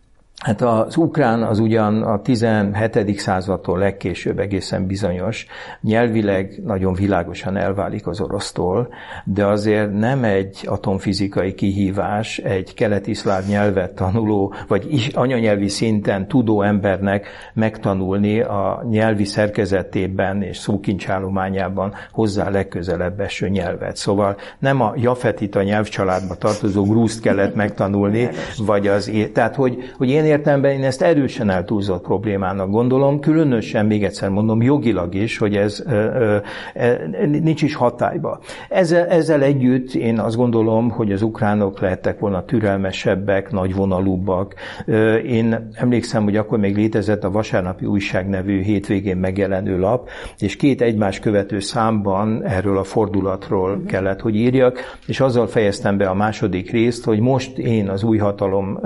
hát az ukrán az ugyan a tizenhetedik századtól legkésőbb egészen bizonyos, nyelvileg nagyon világosan elválik az orosztól, de azért nem egy atomfizikai kihívás egy keleti-szláv nyelvet tanuló, vagy anyanyelvi szinten tudó embernek megtanulni a nyelvi szerkezetében és szókincsállományában hozzá legközelebb eső nyelvet. Szóval nem a jafetita nyelvcsaládba tartozó grúzt kellett megtanulni, vagy az, tehát hogy, hogy én értelemben én ezt erősen eltúlzott problémának gondolom, különösen, még egyszer mondom, jogilag is, hogy ez ö, ö, nincs is hatályba. Ezzel, ezzel együtt én azt gondolom, hogy az ukránok lehettek volna türelmesebbek, nagyvonalúbbak. Én emlékszem, hogy akkor még létezett a Vasárnapi Újság nevű hétvégén megjelenő lap, és két egymás követő számban erről a fordulatról kellett, hogy írjak, és azzal fejeztem be a második részt, hogy most én az új hatalom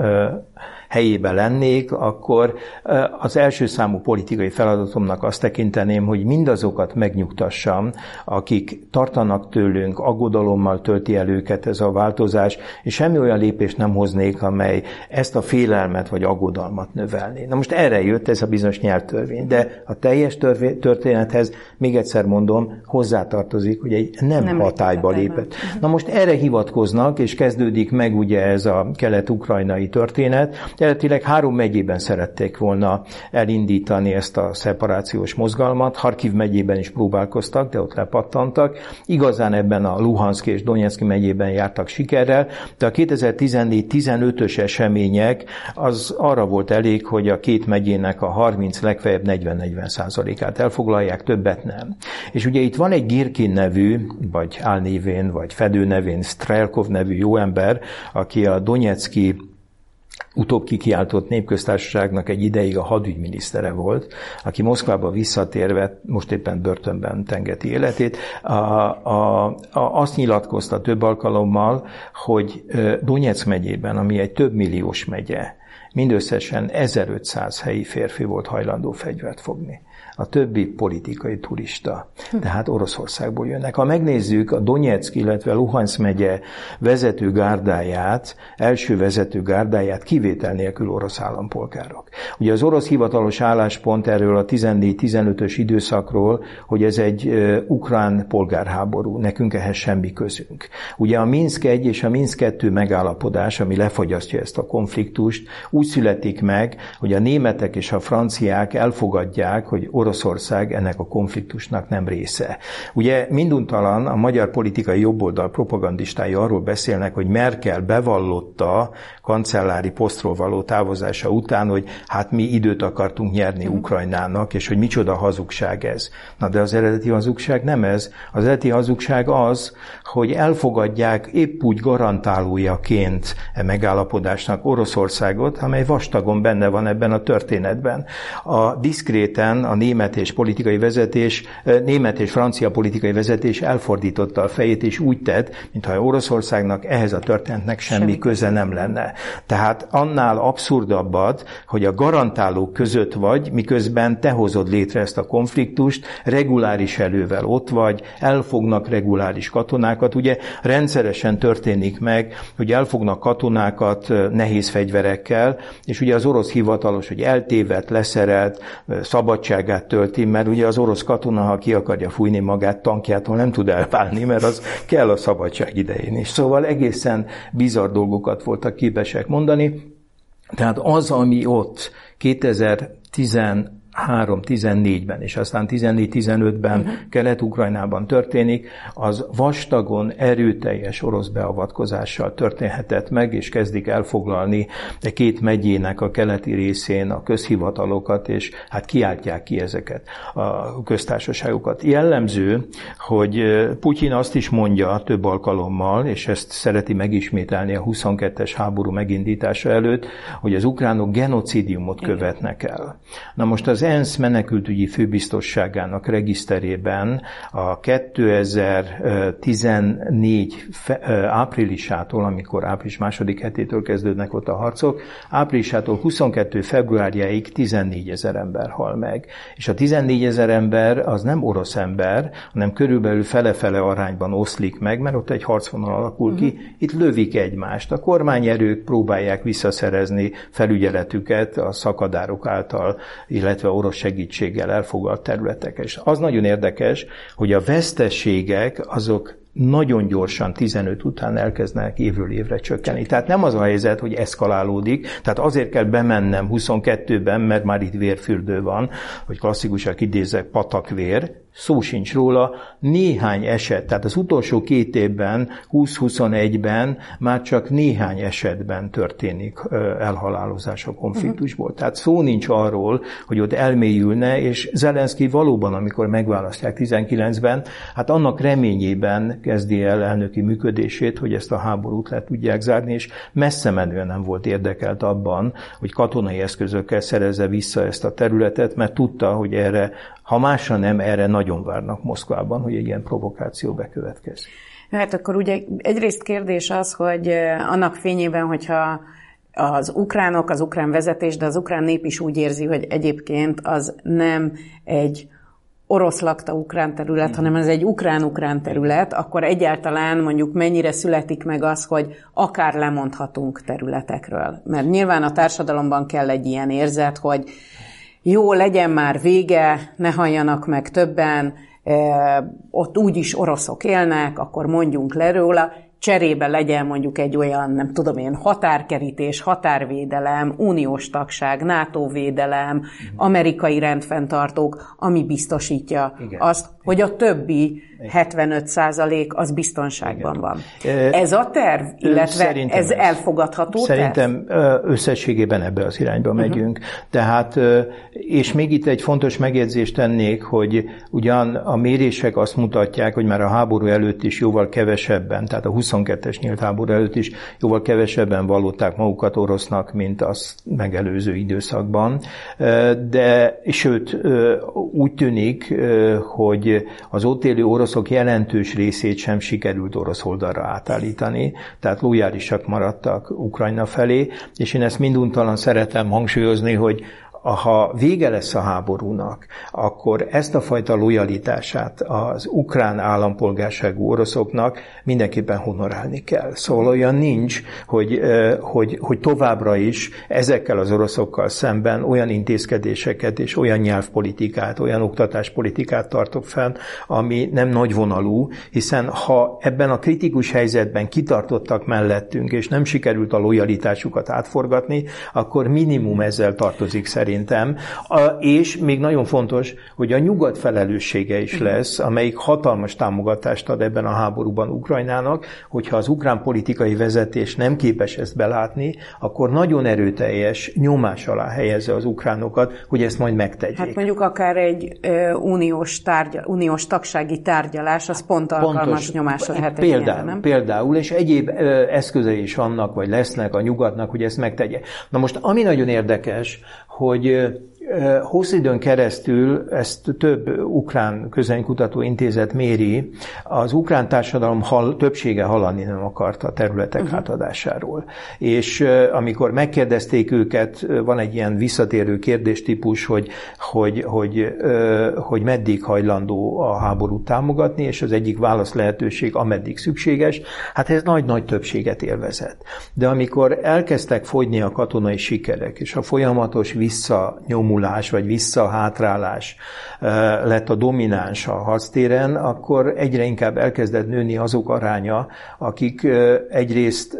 helyébe lennék, akkor az első számú politikai feladatomnak azt tekinteném, hogy mindazokat megnyugtassam, akik tartanak tőlünk, aggodalommal tölti el őket ez a változás, és semmi olyan lépést nem hoznék, amely ezt a félelmet vagy aggodalmat növelné. Na most erre jött ez a bizonyos nyelvtörvény, de a teljes törvé- történethez, még egyszer mondom, hozzátartozik, hogy egy nem, nem hatályba lépett. Na most erre hivatkoznak, és kezdődik meg ugye ez a kelet-ukrajnai történet. Eredetileg három megyében szerették volna elindítani ezt a szeparációs mozgalmat, Harkiv megyében is próbálkoztak, de ott lepattantak. Igazán ebben a Luhanszki és Donetszki megyében jártak sikerrel, de a kétezer-tizennégy tizenötös események az arra volt elég, hogy a két megyének a harminc, legfeljebb negyven-negyven százalékát elfoglalják, többet nem. És ugye itt van egy Girkin nevű, vagy álnévén, vagy fedőnevén Strelkov nevű jó ember, aki a donetszki utóbb kikiáltott népköztársaságnak egy ideig a hadügyminisztere volt, aki Moszkvába visszatérve, most éppen börtönben tengeti életét, a, a, a, azt nyilatkozta több alkalommal, hogy Donetsz megyében, ami egy több milliós megye, mindösszesen ezerötszáz helyi férfi volt hajlandó fegyvert fogni. A többi politikai turista, tehát Oroszországból jönnek. Ha megnézzük a Donetszk, illetve Luhanszk megye vezető gárdáját, első vezető gárdáját kivétel nélkül orosz állampolgárok. Ugye az orosz hivatalos álláspont erről a tizennégy tizenötös időszakról, hogy ez egy uh, ukrán polgárháború, nekünk ehhez semmi közünk. Ugye a Minszk egy és a Minszk kettő megállapodás, ami lefagyasztja ezt a konfliktust, úgy születik meg, hogy a németek és a franciák elfogadják, hogy Oroszország ennek a konfliktusnak nem része. Ugye minduntalan a magyar politikai jobboldal propagandistái arról beszélnek, hogy Merkel bevallotta kancellári posztról való távozása után, hogy hát mi időt akartunk nyerni Ukrajnának, és hogy micsoda hazugság ez. Na de az eredeti hazugság nem ez. Az eredeti hazugság az, hogy elfogadják épp úgy garantálójaként e megállapodásnak Oroszországot, amely vastagon benne van ebben a történetben. A diszkréten a német és politikai vezetés, német és francia politikai vezetés elfordította a fejét, és úgy tett, mintha Oroszországnak ehhez a történetnek semmi, semmi köze nem lenne. Tehát annál abszurdabbat, hogy a garantálók között vagy, miközben te hozod létre ezt a konfliktust, reguláris elővel ott vagy, elfognak reguláris katonákat. Ugye rendszeresen történik meg, hogy elfognak katonákat nehéz fegyverekkel, és ugye az orosz hivatalos, hogy eltévedt, leszerelt, szabadságát tölti, mert ugye az orosz katona, ha ki akarja fújni magát, tankjától nem tud elválni, mert az kell a szabadság idején is. Szóval egészen bizarr dolgokat voltak képesek mondani. Tehát az, ami ott kétezer-tizenhárom tizennégyben, és aztán tizennégy tizenötben uh-huh. Kelet-Ukrajnában történik, az vastagon erőteljes orosz beavatkozással történhetett meg, és kezdik elfoglalni két megyének a keleti részén a közhivatalokat, és hát kiáltják ki ezeket a köztársaságokat. Jellemző, hogy Putyin azt is mondja több alkalommal, és ezt szereti megismételni a huszonkettes háború megindítása előtt, hogy az ukránok genocidiumot követnek el. Na most az ENSZ menekültügyi főbiztosságának regiszterében a kétezer-tizennégy áprilisától, amikor április második hetétől kezdődnek ott a harcok, áprilisától huszonkettő februárjáig tizennégyezer ember hal meg. És a tizennégyezer ember az nem orosz ember, hanem körülbelül fele-fele arányban oszlik meg, mert ott egy harcvonal alakul ki, uh-huh. itt lövik egymást. A kormányerők próbálják visszaszerezni felügyeletüket a szakadárok által, illetve orosz segítséggel elfoglalt területek. És az nagyon érdekes, hogy a veszteségek azok nagyon gyorsan tizenöt után elkezdenek évről évre csökkenni. Tehát nem az a helyzet, hogy eszkalálódik, tehát azért kell bemennem huszonkettőben, mert már itt vérfürdő van, hogy klasszikusan idézek, patakvér, szó sincs róla, néhány eset, tehát az utolsó két évben, húsz-huszonegyben már csak néhány esetben történik elhalálozás a konfliktusból. Uh-huh. Tehát szó nincs arról, hogy ott elmélyülne, és Zelenszky valóban, amikor megválasztják tizenkilencben, hát annak reményében kezdi el elnöki működését, hogy ezt a háborút le tudják zárni, és messze menően nem volt érdekelt abban, hogy katonai eszközökkel szerezze vissza ezt a területet, mert tudta, hogy erre, ha másra nem, erre nagyon várnak Moszkvában, hogy egy ilyen provokáció bekövetkezik. Hát akkor ugye egyrészt kérdés az, hogy annak fényében, hogyha az ukránok, az ukrán vezetés, de az ukrán nép is úgy érzi, hogy egyébként az nem egy orosz lakta ukrán terület, mm. hanem ez egy ukrán-ukrán terület, akkor egyáltalán mondjuk mennyire születik meg az, hogy akár lemondhatunk területekről. Mert nyilván a társadalomban kell egy ilyen érzet, hogy jó, legyen már vége, ne halljanak meg többen, ott úgyis oroszok élnek, akkor mondjunk le róla, cserébe legyen mondjuk egy olyan, nem tudom én, határkerítés, határvédelem, uniós tagság, NATO védelem, uh-huh. amerikai rendfenntartók, ami biztosítja Igen. azt, hogy a többi hetvenöt százalék az biztonságban Igen. van. Ez a terv, illetve szerintem ez elfogadható Szerintem terv? Összességében ebbe az irányba megyünk. Uh-huh. Tehát, és még itt egy fontos megjegyzést tennék, hogy ugyan a mérések azt mutatják, hogy már a háború előtt is jóval kevesebben, tehát a huszonkettes nyílt háború előtt is jóval kevesebben vallották magukat orosznak, mint az megelőző időszakban. De, sőt, úgy tűnik, hogy az ott élő oroszok jelentős részét sem sikerült orosz oldalra átállítani, tehát lojálisak maradtak Ukrajna felé, és én ezt minduntalan szeretem hangsúlyozni, hogy ha vége lesz a háborúnak, akkor ezt a fajta lojalitását az ukrán állampolgárságú oroszoknak mindenképpen honorálni kell. Szóval olyan nincs, hogy, hogy, hogy továbbra is ezekkel az oroszokkal szemben olyan intézkedéseket és olyan nyelvpolitikát, olyan oktatáspolitikát tartok fenn, ami nem nagyvonalú, hiszen ha ebben a kritikus helyzetben kitartottak mellettünk, és nem sikerült a lojalitásukat átforgatni, akkor minimum ezzel tartozik szerint szerintem. A, és még nagyon fontos, hogy a nyugat felelőssége is lesz, amelyik hatalmas támogatást ad ebben a háborúban Ukrajnának, hogyha az ukrán politikai vezetés nem képes ezt belátni, akkor nagyon erőteljes nyomás alá helyezze az ukránokat, hogy ezt majd megtegyék. Hát mondjuk akár egy ö, uniós, tárgyal, uniós tagsági tárgyalás, az pont alkalmas Pontos, nyomásra lehet egy például, ilyenre, nem? Például, és egyéb ö, eszközei is vannak, vagy lesznek a nyugatnak, hogy ezt megtegye. Na most, ami nagyon érdekes, hogy hosszú időn keresztül, ezt több ukrán közvéleménykutató intézet méri, az ukrán társadalom hall, többsége hallani nem akart a területek uh-huh. átadásáról. És amikor megkérdezték őket, van egy ilyen visszatérő kérdéstípus, hogy, hogy, hogy, hogy meddig hajlandó a háborút támogatni, és az egyik válasz lehetőség, ameddig szükséges, hát ez nagy-nagy többséget élvezett. De amikor elkezdtek fogyni a katonai sikerek, és a folyamatos visszanyomulás, vagy visszahátrálás lett a domináns a harctéren, akkor egyre inkább elkezdett nőni azok aránya, akik egyrészt,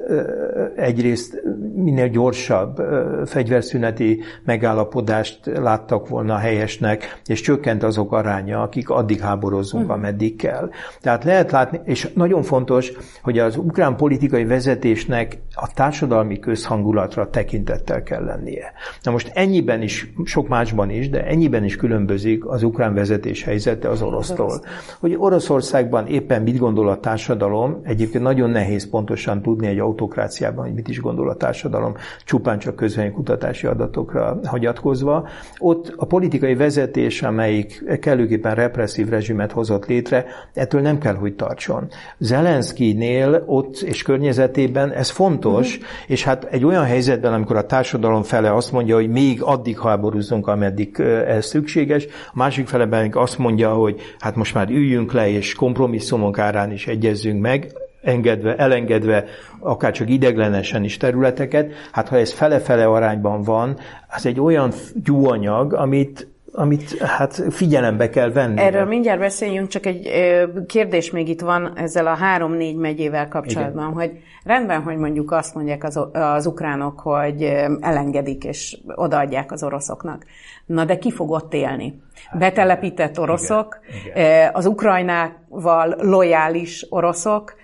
egyrészt minél gyorsabb fegyverszüneti megállapodást láttak volna helyesnek, és csökkent azok aránya, akik addig háborozunk, ameddig kell. Tehát lehet látni, és nagyon fontos, hogy az ukrán politikai vezetésnek a társadalmi közhangulatra tekintettel kell lennie. Na most ennyiben is, sok másban is, de ennyiben is különbözik az ukrán vezetés helyzete az orosztól. Hogy Oroszországban éppen mit gondol a társadalom, egyébként nagyon nehéz pontosan tudni egy autokráciában, hogy mit is gondol a társadalom, csupán csak közvéleménykutatási adatokra hagyatkozva. Ott a politikai vezetés, amelyik kellőképpen represszív rezsimet hozott létre, ettől nem kell, hogy tartson. Zelenszkijnél ott és környezetében ez fontos, mm-hmm. és hát egy olyan helyzetben, amikor a társadalom fele azt mondja, hogy még addig háborúzzunk, ameddig ez szükséges, a másik feleben azt mondja, hogy hát most már üljünk le, és kompromisszumok árán is egyezzünk meg, engedve, elengedve akárcsak ideglenesen is területeket, hát ha ez fele-fele arányban van, az egy olyan gyúanyag, amit amit hát figyelembe kell venni. Erről mindjárt beszéljünk, csak egy kérdés még itt van ezzel a három-négy megyével kapcsolatban, igen. Hogy rendben, hogy mondjuk azt mondják az, az ukránok, hogy elengedik és odaadják az oroszoknak. Na de ki fog ott élni? Betelepített oroszok, igen. Igen. Az Ukrajnával lojális oroszok.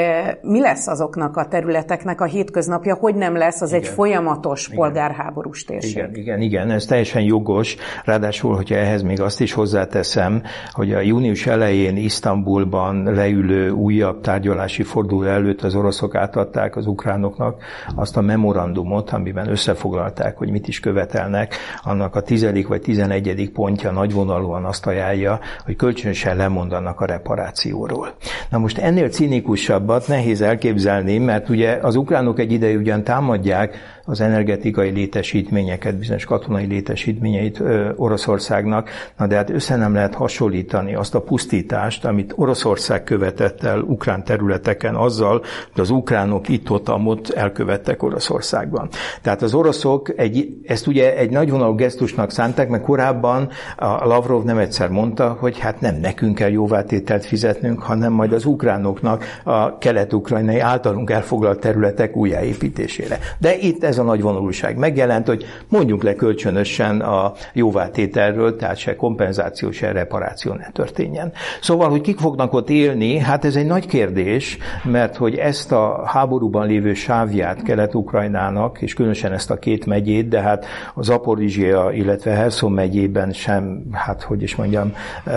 Mi lesz azoknak a területeknek a hétköznapja, hogy nem lesz az igen. egy folyamatos igen. polgárháborús térség? Igen, igen, igen, ez teljesen jogos. Ráadásul, hogyha ehhez még azt is hozzáteszem, hogy a június elején Isztambulban leülő újabb tárgyalási forduló előtt az oroszok átadták az ukránoknak azt a memorandumot, amiben összefoglalták, hogy mit is követelnek. Annak a tizedik vagy tizenegyedik pontja nagyvonalúan azt ajánlja, hogy kölcsönösen lemondanak a reparációról. Na most ennél cinikusabb nehéz elképzelni, mert ugye az ukránok egy ideig ugyan támadják az energetikai létesítményeket, bizonyos katonai létesítményeit Oroszországnak, na de hát össze nem lehet hasonlítani azt a pusztítást, amit Oroszország követett el ukrán területeken azzal, hogy az ukránok itt-ott elkövettek Oroszországban. Tehát az oroszok egy, ezt ugye egy nagyvonalú gesztusnak szánták, mert korábban a Lavrov nem egyszer mondta, hogy hát nem nekünk kell jóvátételt fizetnünk, hanem majd az ukránoknak a kelet-ukrajnai általunk elfoglalt területek újjáépítésére. De itt ez a nagyvonalúság megjelent, hogy mondjuk le kölcsönösen a jóvátételről, tehát se kompenzáció, se reparáció ne történjen. Szóval, hogy kik fognak ott élni, hát ez egy nagy kérdés, mert hogy ezt a háborúban lévő sávját Kelet-Ukrajnának, és különösen ezt a két megyét, de hát a Zaporizsia, illetve Herszon megyében sem, hát hogy is mondjam,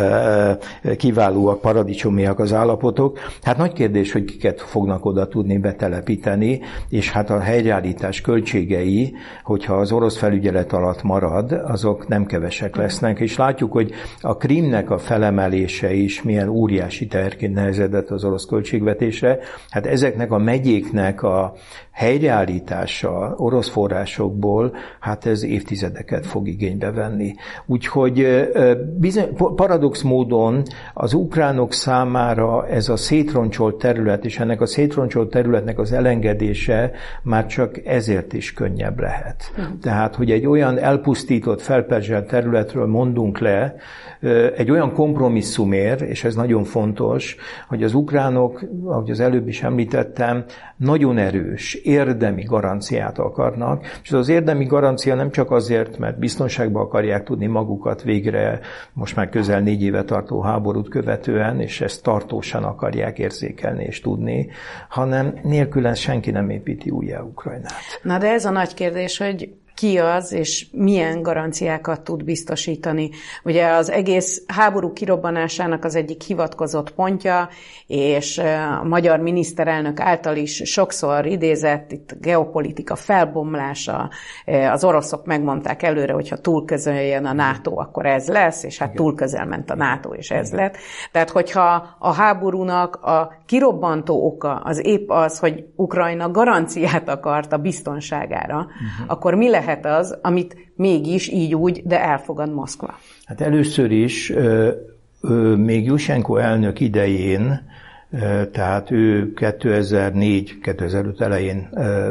kiválóak, paradicsomiak az állapotok. Hát nagy kérdés, hogy kiket fognak oda tudni betelepíteni, és hát a helyreállítás költségei, hogyha az orosz felügyelet alatt marad, azok nem kevesek lesznek, és látjuk, hogy a Krímnek a felemelése is milyen óriási terként nehezedett az orosz költségvetésre. Hát ezeknek a megyéknek a helyreállítása orosz forrásokból, hát ez évtizedeket fog igénybe venni. Úgyhogy bizony, paradox módon az ukránok számára ez a szétroncsolt terület, és ennek a szétroncsolt területnek az elengedése már csak ezért is könnyebb lehet. Uh-huh. Tehát, hogy egy olyan elpusztított, felperzselt területről mondunk le, egy olyan kompromisszumért, és ez nagyon fontos, hogy az ukránok, ahogy az előbb is említettem, nagyon erős, érdemi garanciát akarnak, és az érdemi garancia nem csak azért, mert biztonságban akarják tudni magukat végre, most már közel négy éve tartó háborút követően, és ezt tartósan akarják érzékelni és tudni, hanem nélküle senki nem építi újjá Ukrajnát. Na de ez a nagy kérdés, hogy ki az, és milyen garanciákat tud biztosítani. Ugye az egész háború kirobbanásának az egyik hivatkozott pontja, és a magyar miniszterelnök által is sokszor idézett, itt geopolitika felbomlása, az oroszok megmondták előre, hogyha túl közel jön a NATO, akkor ez lesz, és hát túl közel ment a NATO, és ez lett. Tehát, hogyha a háborúnak a kirobbantó oka az épp az, hogy Ukrajna garanciát akart a biztonságára, uh-huh. akkor mi lehet az, amit mégis így úgy, de elfogad Moszkva? Hát először is ö, ö, még Jusenko elnök idején, ö, tehát ő kétezer-négy kétezer-öt elején ö,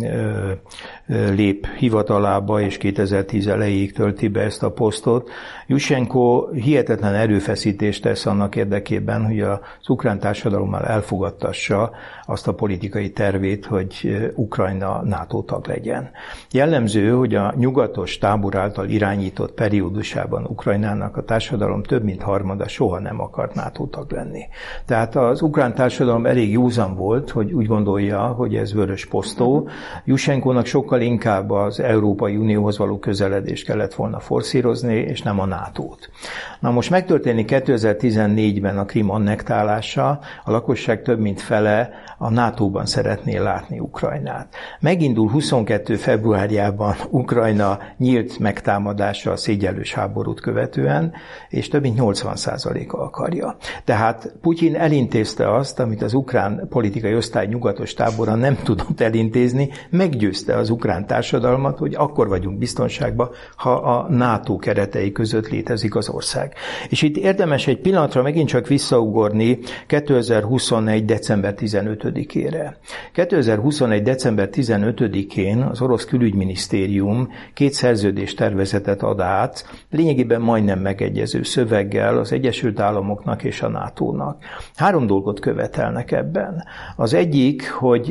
ö, ö, lép hivatalába, és kétezer-tíz elejéig tölti be ezt a posztot. Jusenko hihetetlen erőfeszítést tesz annak érdekében, hogy az ukrán társadalommal elfogadtassa azt a politikai tervét, hogy Ukrajna NATO tag legyen. Jellemző, hogy a nyugatos tábor által irányított periódusában Ukrajnának a társadalom több mint harmada soha nem akart NATO tag lenni. Tehát az ukrán társadalom elég józan volt, hogy úgy gondolja, hogy ez vörös posztó. Jusenkónak sokkal inkább az Európai Unióhoz való közeledést kellett volna forszírozni, és nem a nátót. Na most megtörténik kétezer-tizennégyben a Krím annektálása, a lakosság több mint fele a nátóban szeretné látni Ukrajnát. Megindul huszonkettő februárjában Ukrajna nyílt megtámadása a szégyellős háborút követően, és több mint nyolcvan százaléka akarja. Tehát Putyin elintézte azt, amit az ukrán politikai osztály nyugatos tábora nem tudott elintézni, meggyőzte az ukrán társadalmat, hogy akkor vagyunk biztonságban, ha a NATO keretei között létezik az ország. És itt érdemes egy pillanatra megint csak visszaugorni kétezer-huszonegy. december tizenötödikére. kétezer-huszonegy. december tizenötödikén az orosz külügyminisztérium két szerződéstervezetet ad át, lényegében majdnem megegyező szöveggel az Egyesült Államoknak és a nátónak. Három dolgot követelnek ebben. Az egyik, hogy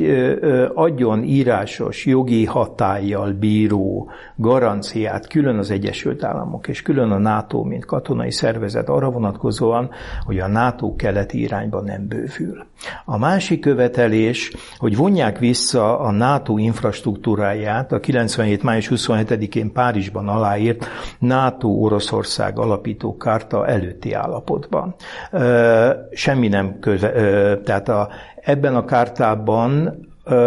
adjon írásos, jogi hatállyal bíró garanciát külön az Egyesült Államok és külön a NATO, mint katonai szervezet arra vonatkozóan, hogy a NATO keleti irányba nem bővül. A másik követelés, hogy vonják vissza a NATO infrastruktúráját a kilencvenhét. május huszonhetedikén Párizsban aláírt NATO-Oroszország alapító kárta előtti állapotban. Semmi nem köve, tehát a, ebben a kártában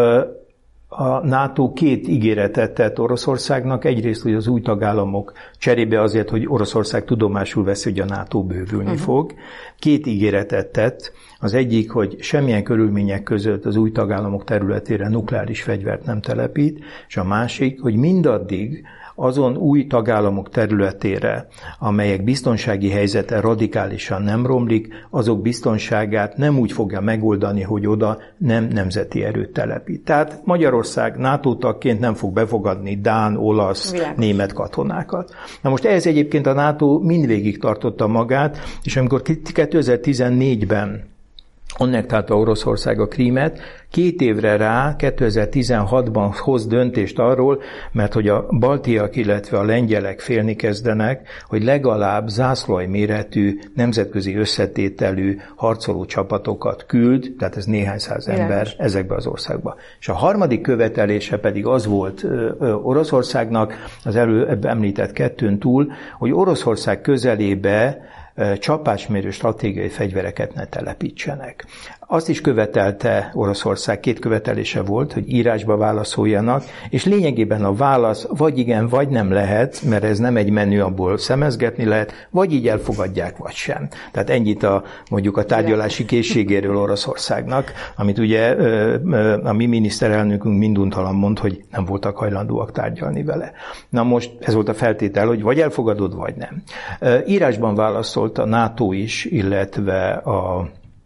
a NATO két ígéretet tett Oroszországnak, egyrészt, hogy az új tagállamok cserébe azért, hogy Oroszország tudomásul veszi, hogy a NATO bővülni uh-huh. fog. Két ígéretet tett. Az egyik, hogy semmilyen körülmények között az új tagállamok területére nukleáris fegyvert nem telepít, és a másik, hogy mindaddig azon új tagállamok területére, amelyek biztonsági helyzete radikálisan nem romlik, azok biztonságát nem úgy fogja megoldani, hogy oda nem nemzeti erőt telepít. Tehát Magyarország NATO tagként nem fog befogadni dán, olasz, Világos. német katonákat. Na most ehhez egyébként a NATO mindvégig tartotta magát, és amikor kétezer-tizennégyben annektálta Oroszország a Krímet, két évre rá, kétezer-tizenhatban hoz döntést arról, mert hogy a baltiak, illetve a lengyelek félni kezdenek, hogy legalább zászlajméretű, nemzetközi összetételű harcoló csapatokat küld, tehát ez néhány száz ember János. ezekbe az országba. És a harmadik követelése pedig az volt Oroszországnak, az előbb említett kettőn túl, hogy Oroszország közelébe csapásmérő stratégiai fegyvereket ne telepítsenek. Azt is követelte Oroszország, két követelése volt, hogy írásba válaszoljanak, és lényegében a válasz vagy igen, vagy nem lehet, mert ez nem egy menü, abból szemezgetni lehet, vagy így elfogadják, vagy sem. Tehát ennyit a, mondjuk a tárgyalási készségéről Oroszországnak, amit ugye a mi miniszterelnökünk minduntalan mond, hogy nem voltak hajlandóak tárgyalni vele. Na most ez volt a feltétel, hogy vagy elfogadod, vagy nem. Írásban válaszolt a NATO is, illetve a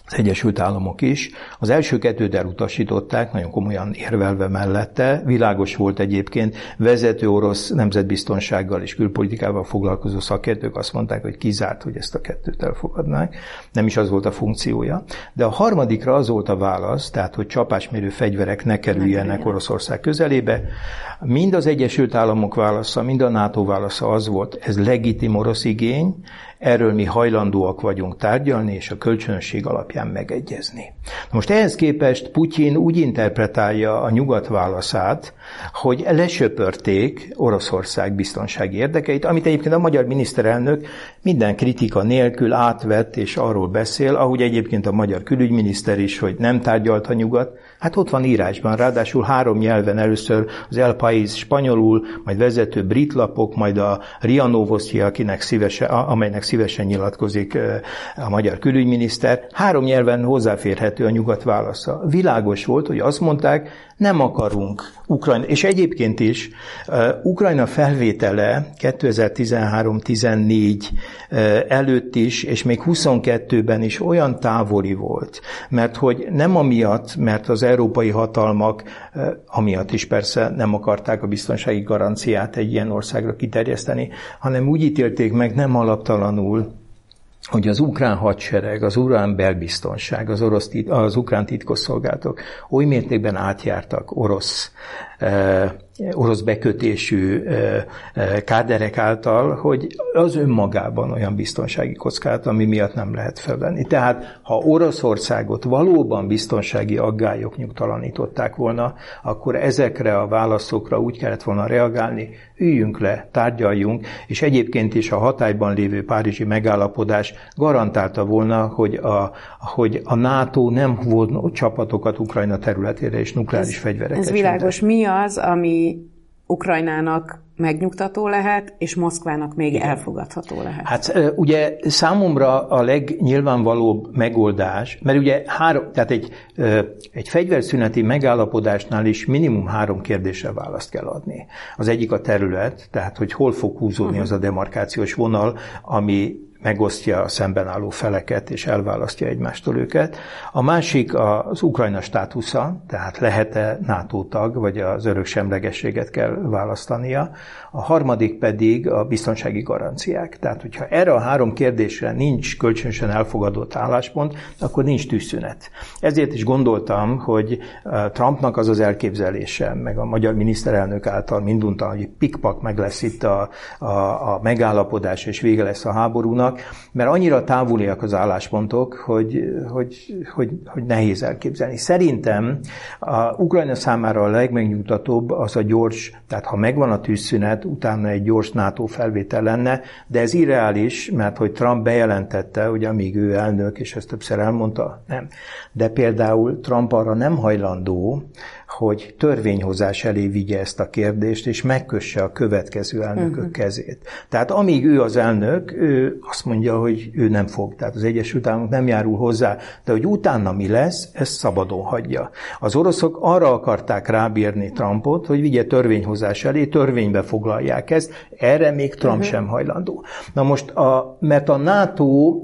az Egyesült Államok is. Az első kettőt elutasították, nagyon komolyan érvelve mellette. Világos volt egyébként, vezető orosz nemzetbiztonsággal és külpolitikával foglalkozó szakértők azt mondták, hogy kizárt, hogy ezt a kettőt elfogadnák. Nem is az volt a funkciója. De a harmadikra az volt a válasz, tehát, hogy csapásmérő fegyverek ne kerüljenek Oroszország közelébe. Mind az Egyesült Államok válasza, mind a NATO válasza az volt, ez legitim orosz igény, erről mi hajlandóak vagyunk tárgyalni, és a kölcsönösség alapján megegyezni. Na most ehhez képest Putyin úgy interpretálja a nyugat válaszát, hogy lesöpörték Oroszország biztonsági érdekeit, amit egyébként a magyar miniszterelnök minden kritika nélkül átvett, és arról beszél, ahogy egyébként a magyar külügyminiszter is, hogy nem tárgyalt a nyugat. Hát ott van írásban, ráadásul három nyelven, először az El País spanyolul, majd vezető brit lapok, majd a R I A Novosti, akinek szívesen, amelynek szívesen nyilatkozik a magyar külügyminiszter. Három nyelven hozzáférhető a nyugat válasza. Világos volt, hogy azt mondták, nem akarunk Ukrajna, és egyébként is uh, Ukrajna felvétele kétezer-tizenhárom tizennégy uh, előtt is, és még huszonkettőben is olyan távoli volt, mert hogy nem amiatt, mert az európai hatalmak, uh, amiatt is persze nem akarták a biztonsági garanciát egy ilyen országra kiterjeszteni, hanem úgy ítélték meg nem alaptalanul, hogy az ukrán hadsereg, az ukrán belbiztonság, az, orosz, az ukrán titkosszolgálatok oly mértékben átjártak orosz, eh, orosz bekötésű eh, káderek által, hogy az önmagában olyan biztonsági kockázat, ami miatt nem lehet felvenni. Tehát, ha Oroszországot valóban biztonsági aggályok nyugtalanították volna, akkor ezekre a válaszokra úgy kellett volna reagálni, üljünk le, tárgyaljunk, és egyébként is a hatályban lévő párizsi megállapodás garantálta volna, hogy a, hogy a NATO nem volt csapatokat Ukrajna területére és nukleáris ez, fegyvereket. Ez világos. Mi az, ami Ukrajnának megnyugtató lehet, és Moszkvának még igen. elfogadható lehet? Hát ugye számomra a legnyilvánvalóbb megoldás, mert ugye három, tehát egy, egy fegyverszüneti megállapodásnál is minimum három kérdésre választ kell adni. Az egyik a terület, tehát hogy hol fog húzódni uh-huh. az a demarkációs vonal, ami megosztja a szemben álló feleket, és elválasztja egymástól őket. A másik az Ukrajna státusza, tehát lehet-e NATO tag, vagy az örök semlegességet kell választania. A harmadik pedig a biztonsági garanciák. Tehát, hogyha erre a három kérdésre nincs kölcsönösen elfogadott álláspont, akkor nincs tűzszünet. Ezért is gondoltam, hogy Trumpnak az az elképzelése, meg a magyar miniszterelnök által mindunta, hogy pikpak meg lesz itt a, a, a megállapodás, és vége lesz a háborúnak, mert annyira távoliak az álláspontok, hogy, hogy, hogy, hogy nehéz elképzelni. Szerintem a Ukrajna számára a legmegnyugtatóbb az a gyors, tehát ha megvan a tűzszünet, utána egy gyors NATO felvétel lenne, de ez irreális, mert hogy Trump bejelentette, hogy amíg ő elnök, és ezt többször elmondta, nem. De például Trump arra nem hajlandó, hogy törvényhozás elé vigye ezt a kérdést, és megkösse a következő elnökök uh-huh. kezét. Tehát amíg ő az elnök, ő azt mondja, hogy ő nem fog. Tehát az Egyesült Államok nem járul hozzá, de hogy utána mi lesz, ezt szabadon hagyja. Az oroszok arra akarták rábírni Trumpot, hogy vigye törvényhozás elé, törvénybe foglalják ezt, erre még Trump uh-huh. sem hajlandó. Na most, a, mert a NATO uh,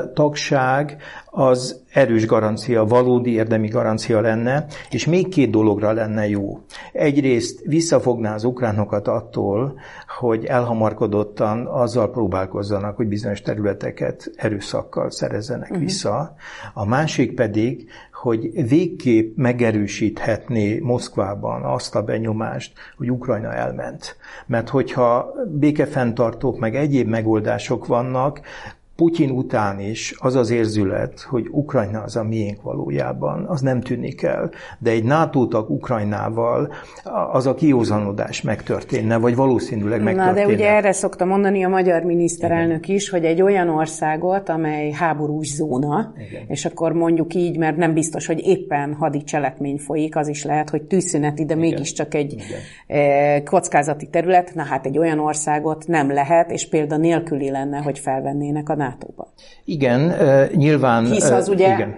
tagság az erős garancia, valódi érdemi garancia lenne, és még két dologra lenne jó. Egyrészt visszafogná az ukránokat attól, hogy elhamarkodottan azzal próbálkozzanak, hogy bizonyos területeket erőszakkal szerezzenek uh-huh. vissza. A másik pedig, hogy végképp megerősíthetné Moszkvában azt a benyomást, hogy Ukrajna elment. Mert hogyha békefenntartók meg egyéb megoldások vannak, Putyin után is az az érzület, hogy Ukrajna az a miénk valójában, az nem tűnik el. De egy NATO tag Ukrajnával az a kiózanodás megtörténne, vagy valószínűleg megtörténne. Na, de ugye erre szokta mondani a magyar miniszterelnök igen. is, hogy egy olyan országot, amely háborús zóna, igen. és akkor mondjuk így, mert nem biztos, hogy éppen hadi cselekmény folyik, az is lehet, hogy tűzszünet, de mégiscsak egy igen. kockázati terület, na hát egy olyan országot nem lehet, és példa nélküli lenne, hogy felvennének a nátóba. Igen, nyilván... Hisz az ugye igen.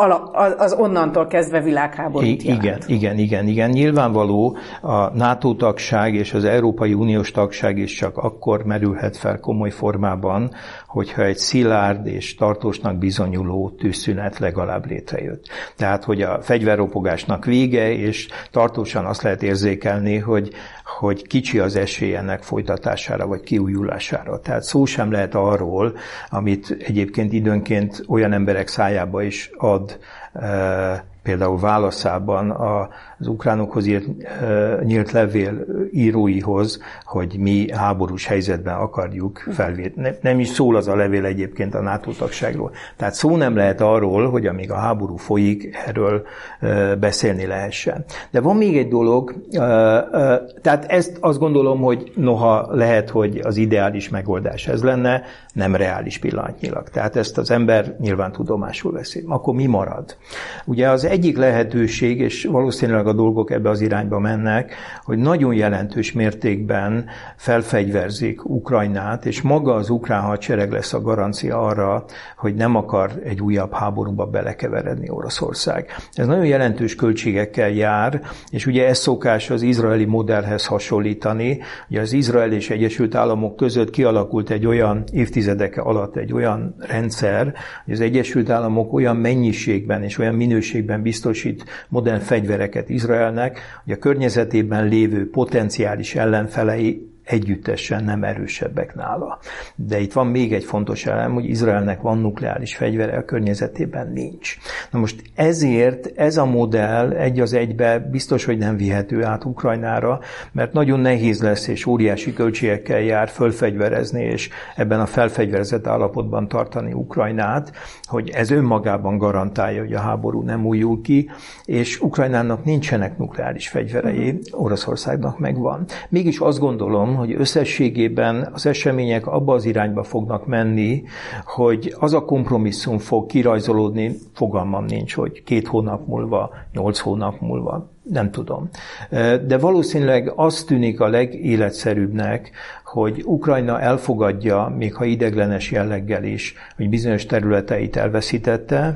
az onnantól kezdve világháborút jelent. Igen, igen, igen, igen. Nyilvánvaló a NATO tagság és az Európai Uniós tagság is csak akkor merülhet fel komoly formában, hogyha egy szilárd és tartósnak bizonyuló tűzszünet legalább létrejött. Tehát, hogy a fegyverropogásnak vége, és tartósan azt lehet érzékelni, hogy hogy kicsi az esély ennek folytatására, vagy kiújulására. Tehát szó sem lehet arról, amit egyébként időnként olyan emberek szájába is ad, például válaszában az ukránokhoz írt, nyílt levél íróihoz, hogy mi háborús helyzetben akarjuk felvétni. Nem is szól az a levél egyébként a NATO tagságról. Tehát szó nem lehet arról, hogy amíg a háború folyik, erről beszélni lehessen. De van még egy dolog, tehát ezt azt gondolom, hogy noha lehet, hogy az ideális megoldás ez lenne, nem reális pillanatnyilag. Tehát ezt az ember nyilván tudomásul veszi. Akkor mi marad? Ugye az egyik lehetőség, és valószínűleg a dolgok ebbe az irányba mennek, hogy nagyon jelentős mértékben felfegyverzik Ukrajnát, és maga az ukrán hadsereg lesz a garancia arra, hogy nem akar egy újabb háborúba belekeveredni Oroszország. Ez nagyon jelentős költségekkel jár, és ugye ez szokás az izraeli modellhez hasonlítani. Ugye az Izrael és Egyesült Államok között kialakult egy olyan évtizedek alatt egy olyan rendszer, hogy az Egyesült Államok olyan mennyiségben és olyan minőségben biztosít modern fegyvereket Izraelnek, hogy a környezetében lévő potenciális ellenfelei együttesen nem erősebbek nála. De itt van még egy fontos elem, hogy Izraelnek van nukleáris fegyvere, a környezetében nincs. Na most ezért ez a modell egy az egybe biztos, hogy nem vihető át Ukrajnára, mert nagyon nehéz lesz és óriási költségekkel jár fölfegyverezni, és ebben a felfegyverzett állapotban tartani Ukrajnát, hogy ez önmagában garantálja, hogy a háború nem újul ki, és Ukrajnának nincsenek nukleáris fegyverei, Oroszországnak megvan. Mégis azt gondolom, hogy összességében az események abba az irányba fognak menni, hogy az a kompromisszum fog kirajzolódni, fogalmam nincs, hogy két hónap múlva, nyolc hónap múlva, nem tudom. De valószínűleg az tűnik a legéletszerűbbnek, hogy Ukrajna elfogadja, még ha ideglenes jelleggel is, hogy bizonyos területeit elveszítette,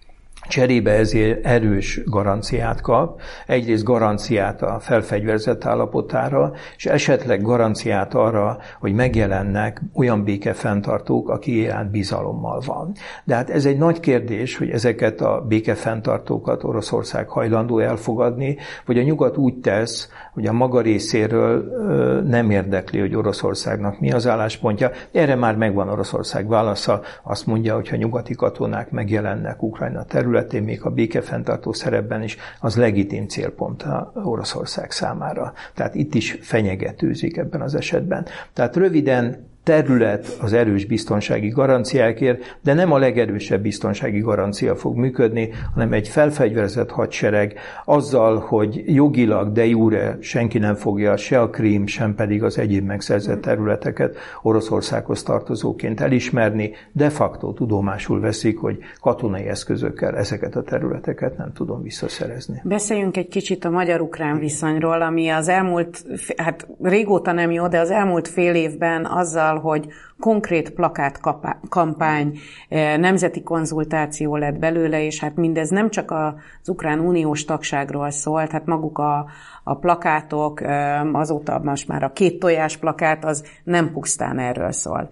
cserébe ezért erős garanciát kap, egyrészt garanciát a felfegyverzett állapotára, és esetleg garanciát arra, hogy megjelennek olyan békefenntartók, aki iránt bizalommal van. De hát ez egy nagy kérdés, hogy ezeket a békefenntartókat Oroszország hajlandó elfogadni, vagy a nyugat úgy tesz, hogy a maga részéről nem érdekli, hogy Oroszországnak mi az álláspontja. Erre már megvan Oroszország válasza, azt mondja, hogy ha nyugati katonák megjelennek Ukrajna területén, még a békefenntartó szerepben is, az legitim célpont a Oroszország számára. Tehát itt is fenyegetőzik ebben az esetben. Tehát röviden terület az erős biztonsági garanciákért, de nem a legerősebb biztonsági garancia fog működni, hanem egy felfegyverzett hadsereg azzal, hogy jogilag de jure senki nem fogja se a Krím, sem pedig az egyéb megszerzett területeket Oroszországhoz tartozóként elismerni, de facto tudomásul veszik, hogy katonai eszközökkel ezeket a területeket nem tudom visszaszerezni. Beszéljünk egy kicsit a magyar-ukrán viszonyról, ami az elmúlt, hát régóta nem jó, de az elmúlt fél évben azzal, hogy konkrét plakátkampány, nemzeti konzultáció lett belőle, és hát mindez nem csak az ukrán uniós tagságról szólt, hát maguk a, a plakátok, azóta most már a két tojás plakát, az nem pusztán erről szól.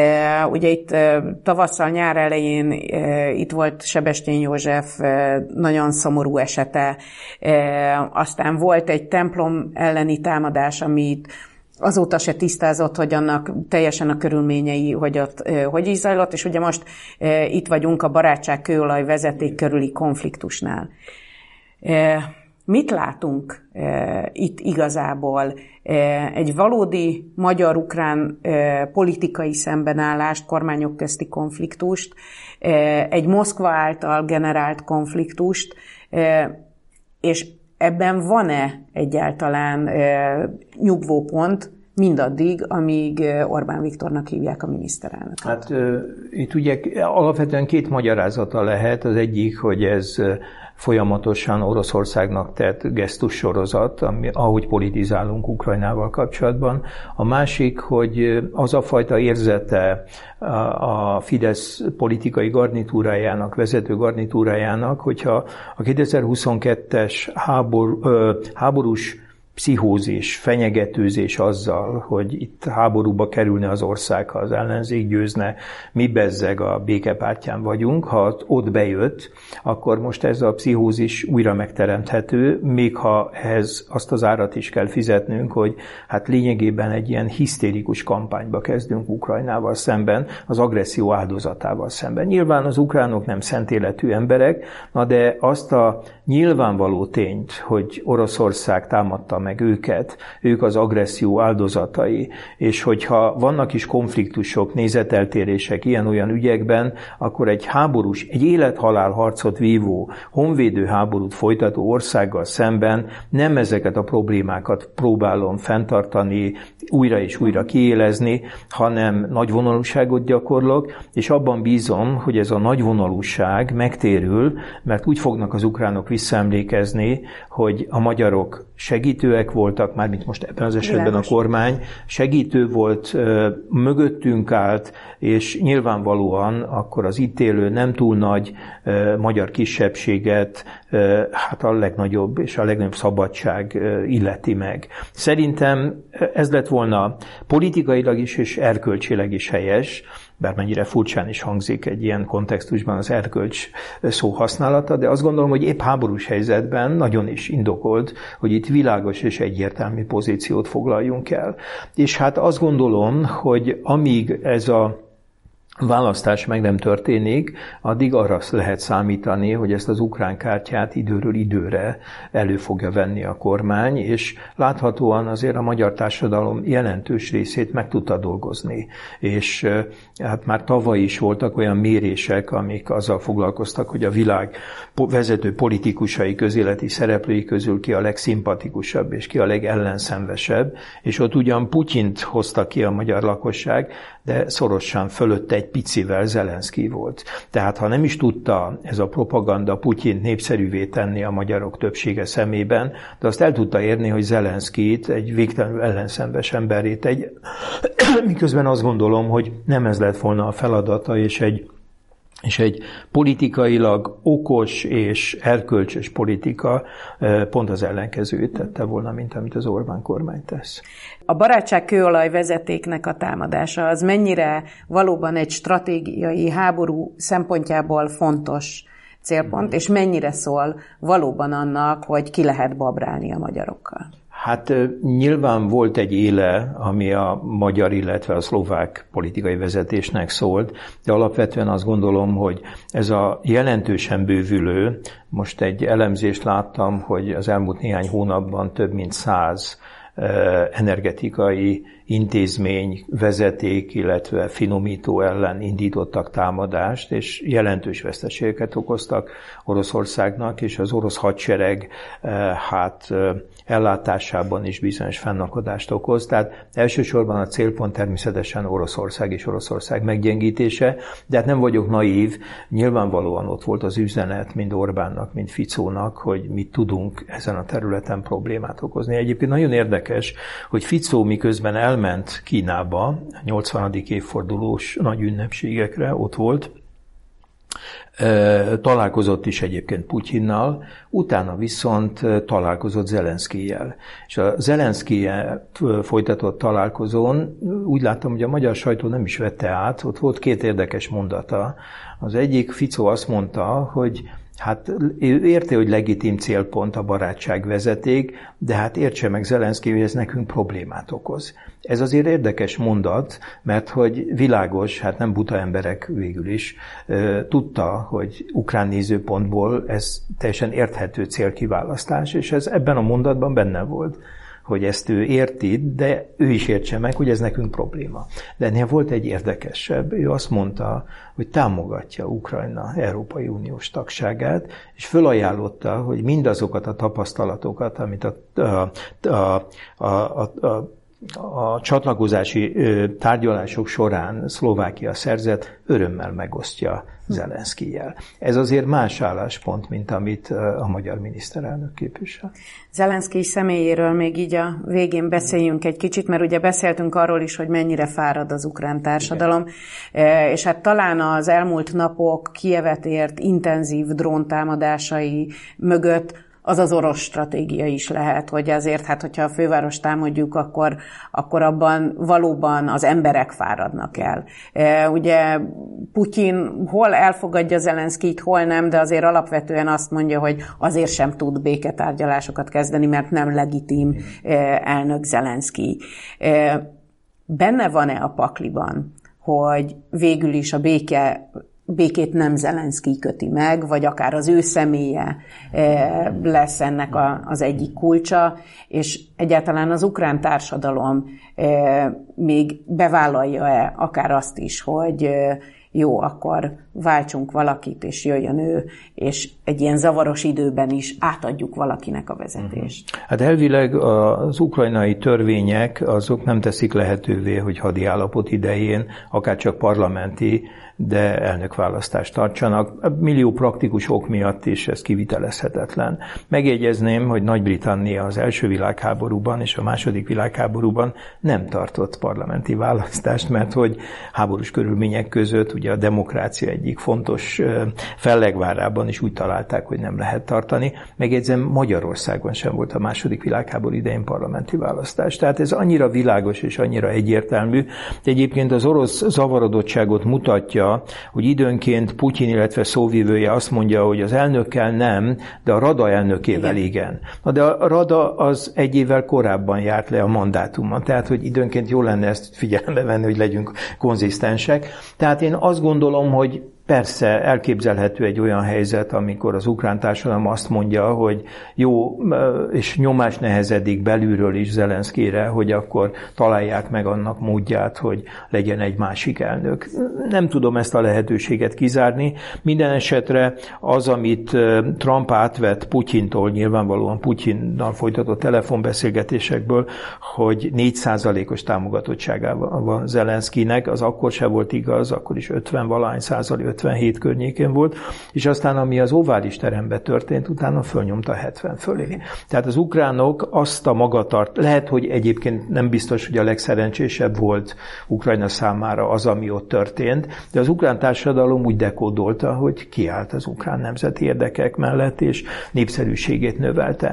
Ugye itt tavasszal, nyár elején itt volt Sebestyén József nagyon szomorú esete, aztán volt egy templom elleni támadás, amit azóta se tisztázott, hogy annak teljesen a körülményei, hogy ott hogy is zajlott, és ugye most e, itt vagyunk a barátság kőolaj vezeték körüli konfliktusnál. E, mit látunk e, itt igazából? E, egy valódi magyar-ukrán e, politikai szembenállást, kormányok közti konfliktust, e, egy Moszkva által generált konfliktust, e, és ebben van-e egyáltalán e, nyugvópont, mindaddig, amíg Orbán Viktornak hívják a miniszterelnököt. Hát itt ugye alapvetően két magyarázata lehet. Az egyik, hogy ez folyamatosan Oroszországnak tett gesztussorozat, ami, ahogy politizálunk Ukrajnával kapcsolatban. A másik, hogy az a fajta érzete a Fidesz politikai garnitúrájának, vezető garnitúrájának, hogyha a kétezer-huszonkettes háború, háborús pszichózis, fenyegetőzés azzal, hogy itt háborúba kerülne az ország, ha az ellenzék győzne, mi bezzeg a békepártján vagyunk, ha ott bejött, akkor most ez a pszichózis újra megteremthető, még ha ehhez azt az árat is kell fizetnünk, hogy hát lényegében egy ilyen hisztérikus kampányba kezdünk Ukrajnával szemben, az agresszió áldozatával szemben. Nyilván az ukránok nem szentéletű emberek, na de azt a nyilvánvaló tényt, hogy Oroszország támadta meg őket, ők az agresszió áldozatai, és hogyha vannak is konfliktusok, nézeteltérések ilyen-olyan ügyekben, akkor egy háborús, egy élet-halál harcot vívó, honvédő háborút folytató országgal szemben nem ezeket a problémákat próbálom fenntartani, újra és újra kiélezni, hanem nagyvonalúságot gyakorlok, és abban bízom, hogy ez a nagyvonalúság megtérül, mert úgy fognak az ukránok visszaemlékezni, hogy a magyarok segítőek voltak, mármint most ebben az esetben Világos. A kormány segítő volt, mögöttünk állt, és nyilvánvalóan akkor az itt élő nem túl nagy magyar kisebbséget hát a legnagyobb és a legnagyobb szabadság illeti meg. Szerintem ez lett volna politikailag is és erkölcsileg is helyes, bármennyire furcsán is hangzik egy ilyen kontextusban az erkölcs szó használata, de azt gondolom, hogy épp háborús helyzetben nagyon is indokolt, hogy itt világos és egyértelmű pozíciót foglaljunk el. És hát azt gondolom, hogy amíg ez a választás meg nem történik, addig arra lehet számítani, hogy ezt az ukrán kártyát időről időre elő fogja venni a kormány, és láthatóan azért a magyar társadalom jelentős részét meg tudta dolgozni. És hát már tavaly is voltak olyan mérések, amik azzal foglalkoztak, hogy a világ vezető politikusai, közéleti szereplői közül ki a legszimpatikusabb és ki a legellenszenvesebb, és ott ugyan Putyint hozta ki a magyar lakosság, de szorosan fölötte egy picivel Zelenszky volt. Tehát ha nem is tudta ez a propaganda Putyint népszerűvé tenni a magyarok többsége szemében, de azt el tudta érni, hogy Zelenszkyt egy végtelenül ellenszenves emberét egy, miközben azt gondolom, hogy nem ez lett volna a feladata, és egy és egy politikailag okos és erkölcsös politika pont az ellenkezőjét tette volna, mint amit az Orbán kormány tesz. A barátság kőolaj vezetéknek a támadása az mennyire valóban egy stratégiai háború szempontjából fontos célpont, és mennyire szól valóban annak, hogy ki lehet babrálni a magyarokkal? Hát nyilván volt egy éle, ami a magyar, illetve a szlovák politikai vezetésnek szólt, de alapvetően azt gondolom, hogy ez a jelentősen bővülő, most egy elemzést láttam, hogy az elmúlt néhány hónapban több mint száz energetikai intézmény, vezeték, illetve finomító ellen indítottak támadást, és jelentős veszteségeket okoztak Oroszországnak, és az orosz hadsereg hát ellátásában is bizonyos fennakadást okoz. Tehát elsősorban a célpont természetesen Oroszország és Oroszország meggyengítése, de hát nem vagyok naív, nyilvánvalóan ott volt az üzenet mind Orbánnak, mind Ficónak, hogy mit tudunk ezen a területen problémát okozni. Egyébként nagyon érdekes, hogy Ficó miközben elment Kínába, a nyolcvanadik évfordulós nagy ünnepségekre, ott volt, találkozott is egyébként Putyinnal, utána viszont találkozott Zelenszkijjel. És a Zelenszkijjel folytatott találkozón úgy láttam, hogy a magyar sajtó nem is vette át, ott volt két érdekes mondata. Az egyik, Ficó azt mondta, hogy hát ő érti, hogy legitim célpont a barátság vezeték, de hát értse meg Zelenszky, hogy ez nekünk problémát okoz. Ez azért érdekes mondat, mert hogy világos, hát nem buta emberek végül is, tudta, hogy ukrán nézőpontból ez teljesen érthető célkiválasztás, és ez ebben a mondatban benne volt, hogy ezt ő érti, de ő is értse meg, hogy ez nekünk probléma. De ennél volt egy érdekesebb. Ő azt mondta, hogy támogatja Ukrajna Európai Uniós tagságát, és fölajánlotta, hogy mindazokat a tapasztalatokat, amit a, a, a, a, a a csatlakozási tárgyalások során Szlovákia szerzett, örömmel megosztja Zelenszkijjel. Ez azért más álláspont, mint amit a magyar miniszterelnök képvisel. Zelenszkij személyéről még így a végén beszéljünk egy kicsit, mert ugye beszéltünk arról is, hogy mennyire fárad az ukrán társadalom, igen. És hát talán az elmúlt napok Kijevet ért intenzív dróntámadásai mögött az az orosz stratégia is lehet, hogy azért, hát hogyha a fővárost támadjuk, akkor, akkor abban valóban az emberek fáradnak el. E, ugye Putyin hol elfogadja Zelenszkijt, hol nem, de azért alapvetően azt mondja, hogy azért sem tud béketárgyalásokat kezdeni, mert nem legitim e, elnök Zelenszkij. E, benne van-e a pakliban, hogy végül is a béke békét nem Zelenszkij köti meg, vagy akár az ő személye lesz ennek a, az egyik kulcsa, és egyáltalán az ukrán társadalom még bevállalja-e akár azt is, hogy jó, akkor váltsunk valakit, és jöjjön ő, és egy ilyen zavaros időben is átadjuk valakinek a vezetést. Hát elvileg az ukrajnai törvények azok nem teszik lehetővé, hogy hadi állapot idején, akár csak parlamenti, de elnökválasztást tartsanak. Millió praktikus ok miatt is ez kivitelezhetetlen. Megjegyezném, hogy Nagy-Britannia az első világháborúban és a második világháborúban nem tartott parlamenti választást, mert hogy háborús körülmények között ugye a demokrácia egyik fontos fellegvárában is úgy találták, hogy nem lehet tartani. Megjegyzem, Magyarországon sem volt a második világháború idején parlamenti választás. Tehát ez annyira világos és annyira egyértelmű. De egyébként az orosz zavarodottságot mutatja, hogy időnként Putyin, illetve szóvivője azt mondja, hogy az elnökkel nem, de a Rada elnökével igen. igen. Na de a Rada az egy évvel korábban járt le a mandátumon, tehát hogy időnként jó lenne ezt figyelembe venni, hogy legyünk konzisztensek. Tehát én azt gondolom, hogy persze elképzelhető egy olyan helyzet, amikor az ukrán társadalom azt mondja, hogy jó, és nyomás nehezedik belülről is Zelenszkijre, hogy akkor találják meg annak módját, hogy legyen egy másik elnök. Nem tudom ezt a lehetőséget kizárni. Minden esetre az, amit Trump átvett Putyintól, nyilvánvalóan Putyinnal folytatott telefonbeszélgetésekből, hogy négy százalékos támogatottságában van Zelenszkijnek, az akkor se volt igaz, akkor is ötven-valahány százalék, ötvenhét környékén volt, és aztán ami az ovális teremben történt, utána fölnyomta hetven fölé. Tehát az ukránok azt a magatart, lehet, hogy egyébként nem biztos, hogy a legszerencsésebb volt Ukrajna számára az, ami ott történt, de az ukrán társadalom úgy dekódolta, hogy kiállt az ukrán nemzeti érdekek mellett, és népszerűségét növelte.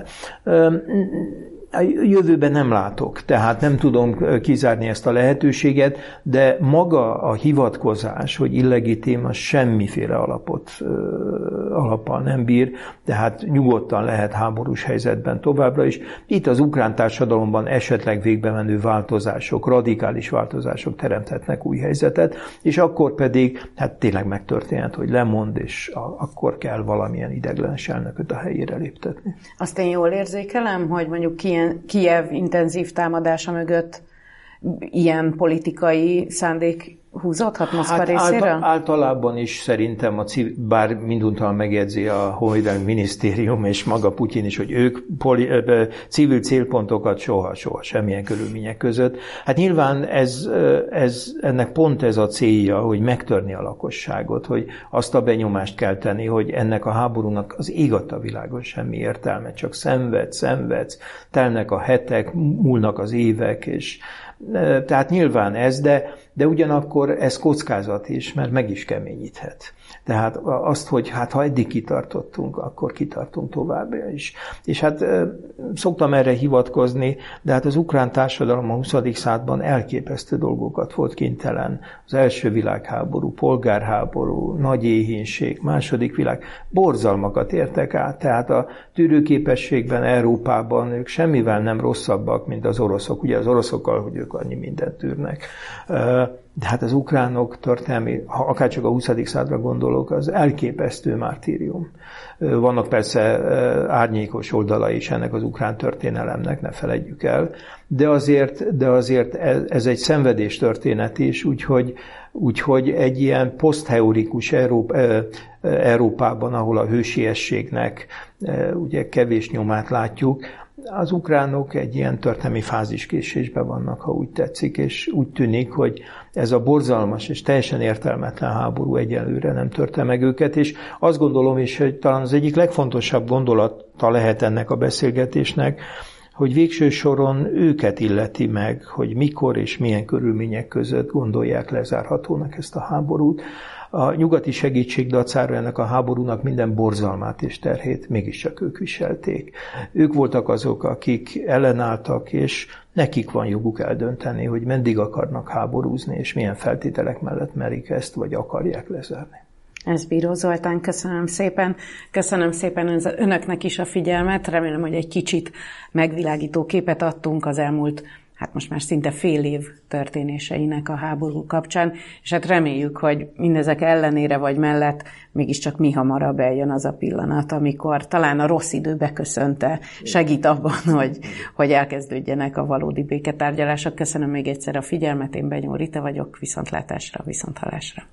A jövőben nem látok, tehát nem tudom kizárni ezt a lehetőséget, de maga a hivatkozás, hogy illegitim, az semmiféle alapot, alappal nem bír, tehát nyugodtan lehet háborús helyzetben továbbra is. Itt az ukrán társadalomban esetleg végbe menő változások, radikális változások teremthetnek új helyzetet, és akkor pedig hát tényleg megtörténhet, hogy lemond, és a, akkor kell valamilyen ideiglenes elnököt a helyére léptetni. Azt én jól érzékelem, hogy mondjuk ki Kijev intenzív támadása mögött ilyen politikai szándék húzódhat Moszkva hát részéről? Által, általában is szerintem, a civil, bár minduntalan megjegyzi a Honvédelmi Minisztérium és maga Putyin is, hogy ők poli, civil célpontokat soha, soha, semmilyen körülmények között. Hát nyilván ez, ez, ennek pont ez a célja, hogy megtörni a lakosságot, hogy azt a benyomást kell tenni, hogy ennek a háborúnak az ég adta világon semmi értelme, csak szenved, szenvedsz, telnek a hetek, múlnak az évek, és tehát nyilván ez, de, de ugyanakkor ez kockázat is, mert meg is keményíthet. Tehát azt, hogy hát ha eddig kitartottunk, akkor kitartunk továbbra is. És hát szoktam erre hivatkozni, de hát az ukrán társadalom a huszadik században elképesztő dolgokat volt kénytelen. Az első világháború, polgárháború, nagy éhínség, második világ, borzalmakat értek át. Tehát a tűrőképességben, Európában ők semmivel nem rosszabbak, mint az oroszok. Ugye az oroszokkal, hogy ők annyi mindent tűrnek. De hát az ukránok történelmi, ha akárcsak a huszadik századra gondolok, az elképesztő mártírium. Vannak persze árnyékos oldalai is ennek az ukrán történelemnek, ne feledjük el, de azért, de azért ez, ez egy szenvedés történet is, úgyhogy, úgyhogy egy ilyen posztheurikus Európa, Európában, ahol a hősiességnek ugye kevés nyomát látjuk, az ukránok egy ilyen történelmi fáziskésésben vannak, ha úgy tetszik, és úgy tűnik, hogy ez a borzalmas és teljesen értelmetlen háború egyelőre nem törte meg őket, és azt gondolom is, hogy talán az egyik legfontosabb gondolata lehet ennek a beszélgetésnek, hogy végső soron őket illeti meg, hogy mikor és milyen körülmények között gondolják lezárhatónak ezt a háborút. A nyugati segítség dacára ennek a háborúnak minden borzalmát és terhét mégiscsak ők viselték. Ők voltak azok, akik ellenálltak, és nekik van joguk eldönteni, hogy meddig akarnak háborúzni, és milyen feltételek mellett merik ezt, vagy akarják lezárni. Ez Bíró Zoltán, köszönöm szépen. Köszönöm szépen önöknek is a figyelmet. Remélem, hogy egy kicsit megvilágító képet adtunk az elmúlt, hát most már szinte fél év történéseinek a háború kapcsán, és hát reméljük, hogy mindezek ellenére vagy mellett mégiscsak mi hamarabb eljön az a pillanat, amikor talán a rossz idő beköszönte, segít abban, hogy, hogy elkezdődjenek a valódi béketárgyalások. Köszönöm még egyszer a figyelmet, én Benyó Rita vagyok, viszontlátásra, viszonthallásra.